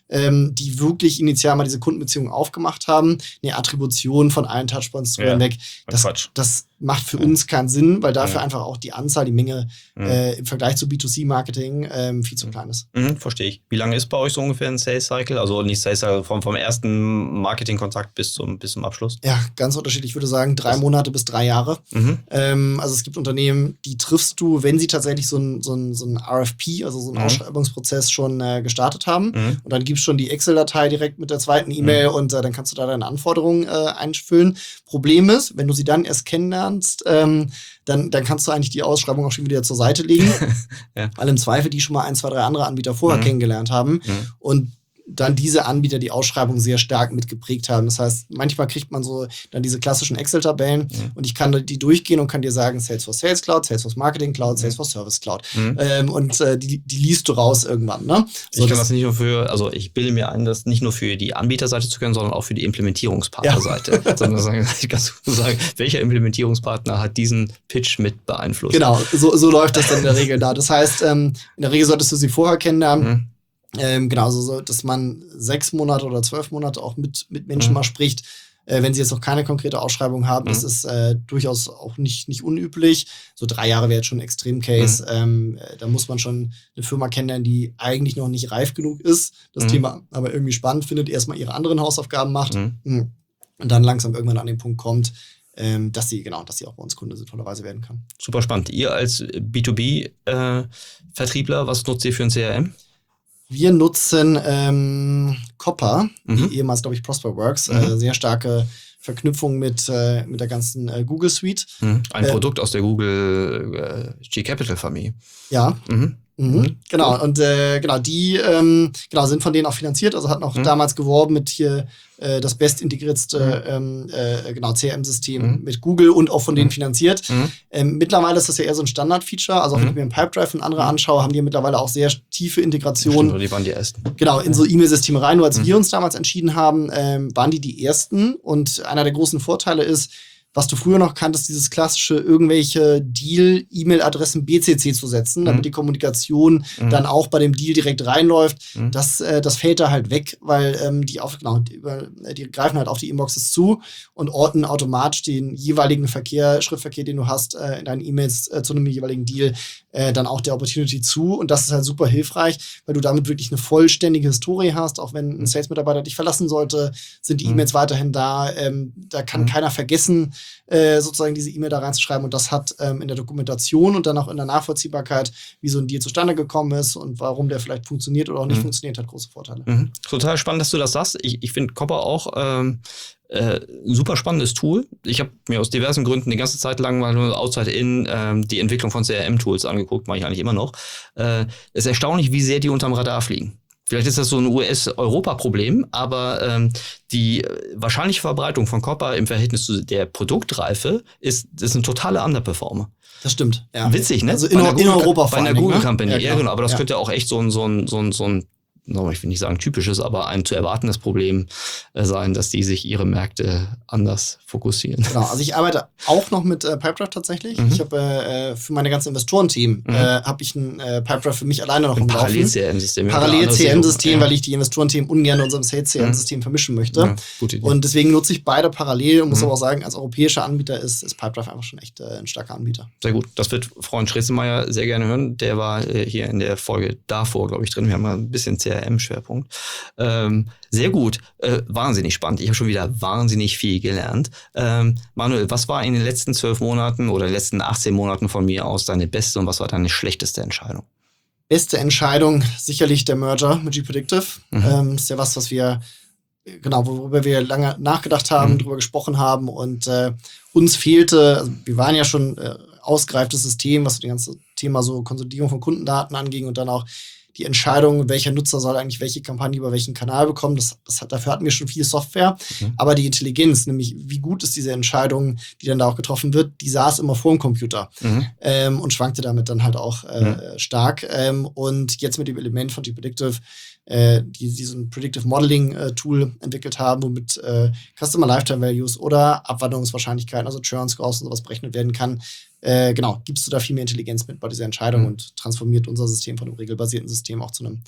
ähm, die wirklich initial mal diese Kundenbeziehung aufgemacht haben, eine Attribution von allen Touchpoints drüber Ja, hinweg. Das, Quatsch. das macht für Ja. uns keinen Sinn, weil dafür Ja. einfach auch die Anzahl, die Menge Mhm. äh, im Vergleich zu B zwei C-Marketing ähm, viel zu klein ist. Mhm, verstehe ich. Wie lange ist bei euch so ungefähr ein Sales Cycle? Also nicht Sales Cycle, vom, vom ersten Marketingkontakt bis zum, bis zum Abschluss? Ja, ganz unterschiedlich. Ich würde sagen, drei Das- Monate bis drei Jahre. Mhm. Ähm, also es gibt Unternehmen, die triffst du, wenn sie tatsächlich so ein, so ein, so ein R F P, also so einen Mhm. Ausschreibungsprozess schon äh, gestartet haben. Mhm. Und dann gibst du schon die Excel-Datei direkt mit der zweiten E-Mail und äh, dann kannst du da deine Anforderungen äh, einfüllen. Problem ist, wenn du sie dann erst kennenlernst, ähm, dann, dann kannst du eigentlich die Ausschreibung auch schon wieder zur Seite legen. Ja. Weil im Zweifel die schon mal ein, zwei, drei andere Anbieter vorher Mhm. kennengelernt haben. Mhm. Und dann diese Anbieter die Ausschreibung sehr stark mitgeprägt haben. Das heißt, manchmal kriegt man so dann diese klassischen Excel-Tabellen Mhm. und ich kann die durchgehen und kann dir sagen, Salesforce Sales Cloud, Salesforce Marketing Cloud, Salesforce Service Cloud. Mhm. Ähm, und äh, die, die liest du raus irgendwann. Ne? So, Ich kann das nicht nur für, also ich bilde mir ein, das nicht nur für die Anbieterseite zu können, sondern auch für die Implementierungspartnerseite. Sondern sagen, ich kann so sagen, welcher Implementierungspartner hat diesen Pitch mit beeinflusst. Genau, so, so läuft das dann in der Regel da. Das heißt, ähm, in der Regel solltest du sie vorher kennenlernen. Mhm. Ähm, genau, so, so, dass man sechs Monate oder zwölf Monate auch mit, mit Menschen Mhm. mal spricht. Äh, wenn sie jetzt noch keine konkrete Ausschreibung haben, Mhm. das ist äh, durchaus auch nicht, nicht unüblich. So drei Jahre wäre jetzt schon ein Extremcase. Mhm. Ähm, äh, da muss man schon eine Firma kennenlernen, die eigentlich noch nicht reif genug ist, das Mhm. Thema aber irgendwie spannend findet, erstmal ihre anderen Hausaufgaben macht Mhm. mhm. und dann langsam irgendwann an den Punkt kommt, ähm, dass sie, genau, dass sie auch bei uns Kunde sinnvollerweise werden kann. Super spannend. Ihr als B zwei B-Vertriebler, was nutzt ihr für ein C R M? Wir nutzen ähm, Copper, Mhm. die ehemals, glaube ich, Prosperworks, Mhm. äh, sehr starke Verknüpfung mit, äh, mit der ganzen äh, Google Suite. Mhm. Ein Äh, Produkt aus der Google äh, G-Capital-Familie. Ja, Mhm. mhm. Mhm. genau. Und äh, genau, die ähm, genau, sind von denen auch finanziert. Also hatten auch Mhm. damals geworben mit hier äh, das bestintegriertste ähm, äh, genau, C R M-System Mhm. mit Google und auch von denen Mhm. finanziert. Mhm. Ähm, mittlerweile ist das ja eher so ein Standard-Feature. Also auch wenn Mhm. ich mir einen Pipedrive und andere Mhm. anschaue, haben die mittlerweile auch sehr tiefe Integrationen. Stimmt, die waren die ersten. Genau, in so E-Mail-Systeme rein. Nur als Mhm. wir uns damals entschieden haben, ähm, waren die die ersten. Und einer der großen Vorteile ist, was du früher noch kanntest, dieses klassische irgendwelche Deal-E-Mail-Adressen B C C zu setzen, damit Mhm. die Kommunikation Mhm. dann auch bei dem Deal direkt reinläuft. Mhm. Das, äh, das fällt da halt weg, weil ähm, die, auf, genau, die, über- die greifen halt auf die Inboxes zu und orten automatisch den jeweiligen Verkehr, Schrittverkehr, den du hast, äh, in deinen E-Mails äh, zu einem jeweiligen Deal, äh, dann auch der Opportunity zu. Und das ist halt super hilfreich, weil du damit wirklich eine vollständige Historie hast. Auch wenn ein Sales-Mitarbeiter dich verlassen sollte, sind die Mhm. E-Mails weiterhin da. Ähm, da kann Mhm. keiner vergessen, äh, sozusagen diese E-Mail da reinzuschreiben. Und das hat ähm, in der Dokumentation und dann auch in der Nachvollziehbarkeit, wie so ein Deal zustande gekommen ist und warum der vielleicht funktioniert oder auch nicht Mhm. funktioniert, hat große Vorteile. Mhm. Total spannend, dass du das sagst. Ich, ich finde Copper auch ähm, äh, ein super spannendes Tool. Ich habe mir aus diversen Gründen die ganze Zeit lang mal nur outside in ähm, die Entwicklung von C R M-Tools angeguckt, mache ich eigentlich immer noch. Äh, ist erstaunlich, wie sehr die unterm Radar fliegen. Vielleicht ist das so ein U S-Europa-Problem, aber ähm, die äh, wahrscheinliche Verbreitung von Copper im Verhältnis zu der Produktreife ist, ist ein totaler Underperformer. Das stimmt. Ja. Witzig, ne? Also in, Bei einer in Google- Europa Bei vor einer allen Dingen, Google ne? Company, ja, Ja, genau. Aber das ja. könnte auch echt so ein, so ein, so ein, so ein no, ich will nicht sagen typisches, aber ein zu erwartendes Problem äh, sein, dass die sich ihre Märkte anders fokussieren. Genau, also ich arbeite auch noch mit äh, Pipedrive tatsächlich. Mhm. Ich habe äh, für meine ganzen Investorenthemen Mhm. äh, habe ich ein äh, Pipedrive für mich alleine noch Ein im Laufen. Parallel-C R M-System. Parallel-C R M-System, ja. weil ich die Investorenthemen ungern in unserem Sales-C R M-System vermischen möchte. Ja, gute Idee. Und deswegen nutze ich beide parallel und muss Mhm. aber auch sagen, als europäischer Anbieter ist, ist Pipedrive einfach schon echt äh, ein starker Anbieter. Sehr gut. Das wird Freund Schresemeyer sehr gerne hören. Der war äh, hier in der Folge davor, glaube ich, drin. Wir haben mal ein bisschen C R M-Schwerpunkt. Ähm, sehr gut. Äh, wahnsinnig spannend. Ich habe schon wieder wahnsinnig viel gelernt. Ähm, Manuel, was war in den letzten zwölf Monaten oder den letzten achtzehn Monaten von mir aus deine beste und was war deine schlechteste Entscheidung? Beste Entscheidung sicherlich der Merger mit G-Predictive. Mhm. Ähm, ist ja was, was wir, genau, worüber wir lange nachgedacht haben, Mhm. drüber gesprochen haben und äh, uns fehlte, also wir waren ja schon äh, ausgereiftes System, was das ganze Thema so Konsolidierung von Kundendaten anging und dann auch die Entscheidung, welcher Nutzer soll eigentlich welche Kampagne über welchen Kanal bekommen. Das, das hat, dafür hatten wir schon viel Software. Mhm. Aber die Intelligenz, nämlich wie gut ist diese Entscheidung, die dann da auch getroffen wird, die saß immer vor dem Computer Mhm. ähm, und schwankte damit dann halt auch äh, Mhm. stark. Ähm, und jetzt mit dem Element von G-Predictive, äh, die, die so ein Predictive Modeling äh, Tool entwickelt haben, womit äh, Customer Lifetime Values oder Abwanderungswahrscheinlichkeiten, also Churn Scores und sowas berechnet werden kann. Äh, genau, gibst du da viel mehr Intelligenz mit bei dieser Entscheidung Mhm. und transformiert unser System von einem regelbasierten System auch zu einem,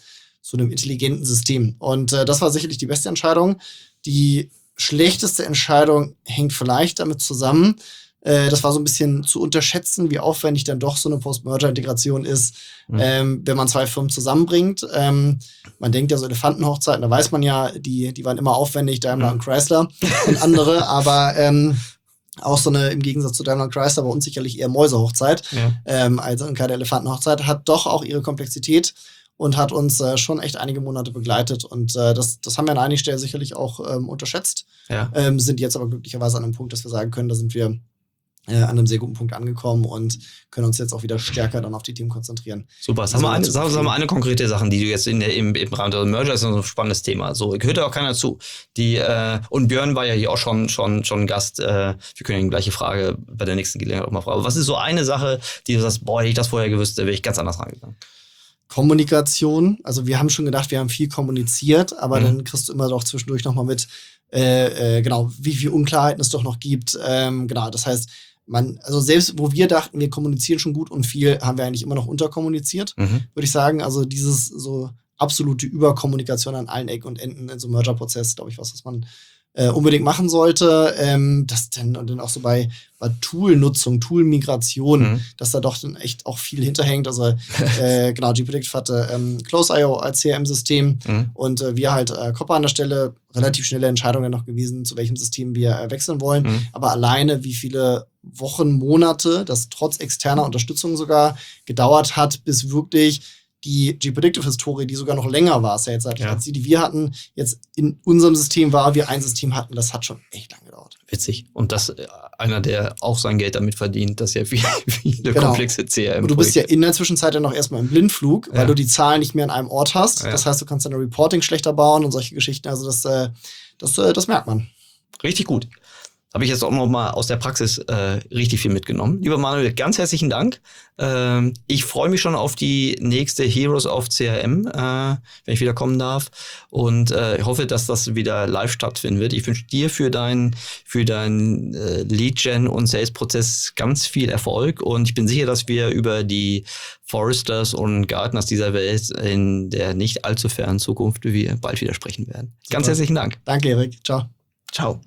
zu einem intelligenten System. Und äh, das war sicherlich die beste Entscheidung. Die schlechteste Entscheidung hängt vielleicht damit zusammen, äh, das war so ein bisschen zu unterschätzen, wie aufwendig dann doch so eine Post-Merger-Integration ist, mhm. ähm, wenn man zwei Firmen zusammenbringt. Ähm, man denkt ja so Elefantenhochzeiten, da weiß man ja, die, die waren immer aufwendig, Daimler mhm. und Chrysler und andere, aber ähm, auch so eine, im Gegensatz zu Daimler und Chrysler, bei uns sicherlich eher Mäusehochzeit, ja. ähm, also keine Elefantenhochzeit, hat doch auch ihre Komplexität und hat uns äh, schon echt einige Monate begleitet. Und äh, das, das haben wir an einigen Stellen sicherlich auch ähm, unterschätzt. Ja. Ähm, sind jetzt aber glücklicherweise an einem Punkt, dass wir sagen können, da sind wir äh, an einem sehr guten Punkt angekommen und können uns jetzt auch wieder stärker dann auf die Themen konzentrieren. Super. Sag mal eine, sag, sag mal eine konkrete Sache, die du jetzt in der, im, im Rahmen der Merger, ist so ein spannendes Thema. So, gehört ja auch keiner zu. Die, äh, und Björn war ja hier auch schon, schon, schon Gast. Äh, wir können ja die gleiche Frage bei der nächsten Gelegenheit auch mal fragen. Aber was ist so eine Sache, die du sagst, boah, hätte ich das vorher gewusst, da wäre ich ganz anders rangegangen? Kommunikation, also wir haben schon gedacht, wir haben viel kommuniziert, aber mhm. dann kriegst du immer doch zwischendurch nochmal mit, äh, äh, genau, wie viel Unklarheiten es doch noch gibt. Ähm, genau, das heißt, man, also selbst wo wir dachten, wir kommunizieren schon gut und viel, haben wir eigentlich immer noch unterkommuniziert, mhm. würde ich sagen. Also dieses so absolute Überkommunikation an allen Ecken und Enden in so einem Merger-Prozess, glaube ich, was, was man äh, unbedingt machen sollte. Ähm, das dann, und dann auch so bei, bei Tool-Nutzung, Tool-Migration, mhm. dass da doch dann echt auch viel hinterhängt. Also äh, genau, G-Predict hatte ähm, Close punkt i o als C R M-System mhm. und äh, wir halt äh, Copper an der Stelle, relativ schnelle Entscheidung dann noch gewesen, zu welchem System wir äh, wechseln wollen. Mhm. Aber alleine, wie viele Wochen, Monate, das trotz externer Unterstützung sogar gedauert hat, bis wirklich die G-Predictive-Historie, die sogar noch länger war, ist ja jetzt, ja. als die, die wir hatten, jetzt in unserem System war, wir ein System hatten, das hat schon echt lang gedauert. Witzig. Und das äh, einer, der auch sein Geld damit verdient, dass ja viele, viele genau. komplexe C R M Und du bist ja in der Zwischenzeit ja noch erstmal im Blindflug, weil ja. du die Zahlen nicht mehr an einem Ort hast. Ja. Das heißt, du kannst deine Reporting schlechter bauen und solche Geschichten. Also das, äh, das, äh, das merkt man. Richtig gut. Habe ich jetzt auch noch mal aus der Praxis äh, richtig viel mitgenommen. Lieber Manuel, ganz herzlichen Dank. Ähm, ich freue mich schon auf die nächste Heroes of C R M, äh, wenn ich wieder kommen darf. Und äh, ich hoffe, dass das wieder live stattfinden wird. Ich wünsche dir für deinen für dein, äh, Lead-Gen- und Sales-Prozess ganz viel Erfolg. Und ich bin sicher, dass wir über die Foresters und Gartners dieser Welt in der nicht allzu fernen Zukunft wir bald wieder sprechen werden. Super. Ganz herzlichen Dank. Danke, Erik. Ciao. Ciao.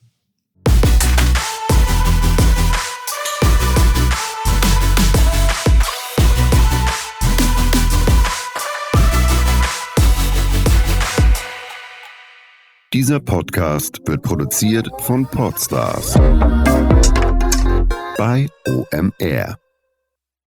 Dieser Podcast wird produziert von Podstars bei O M R.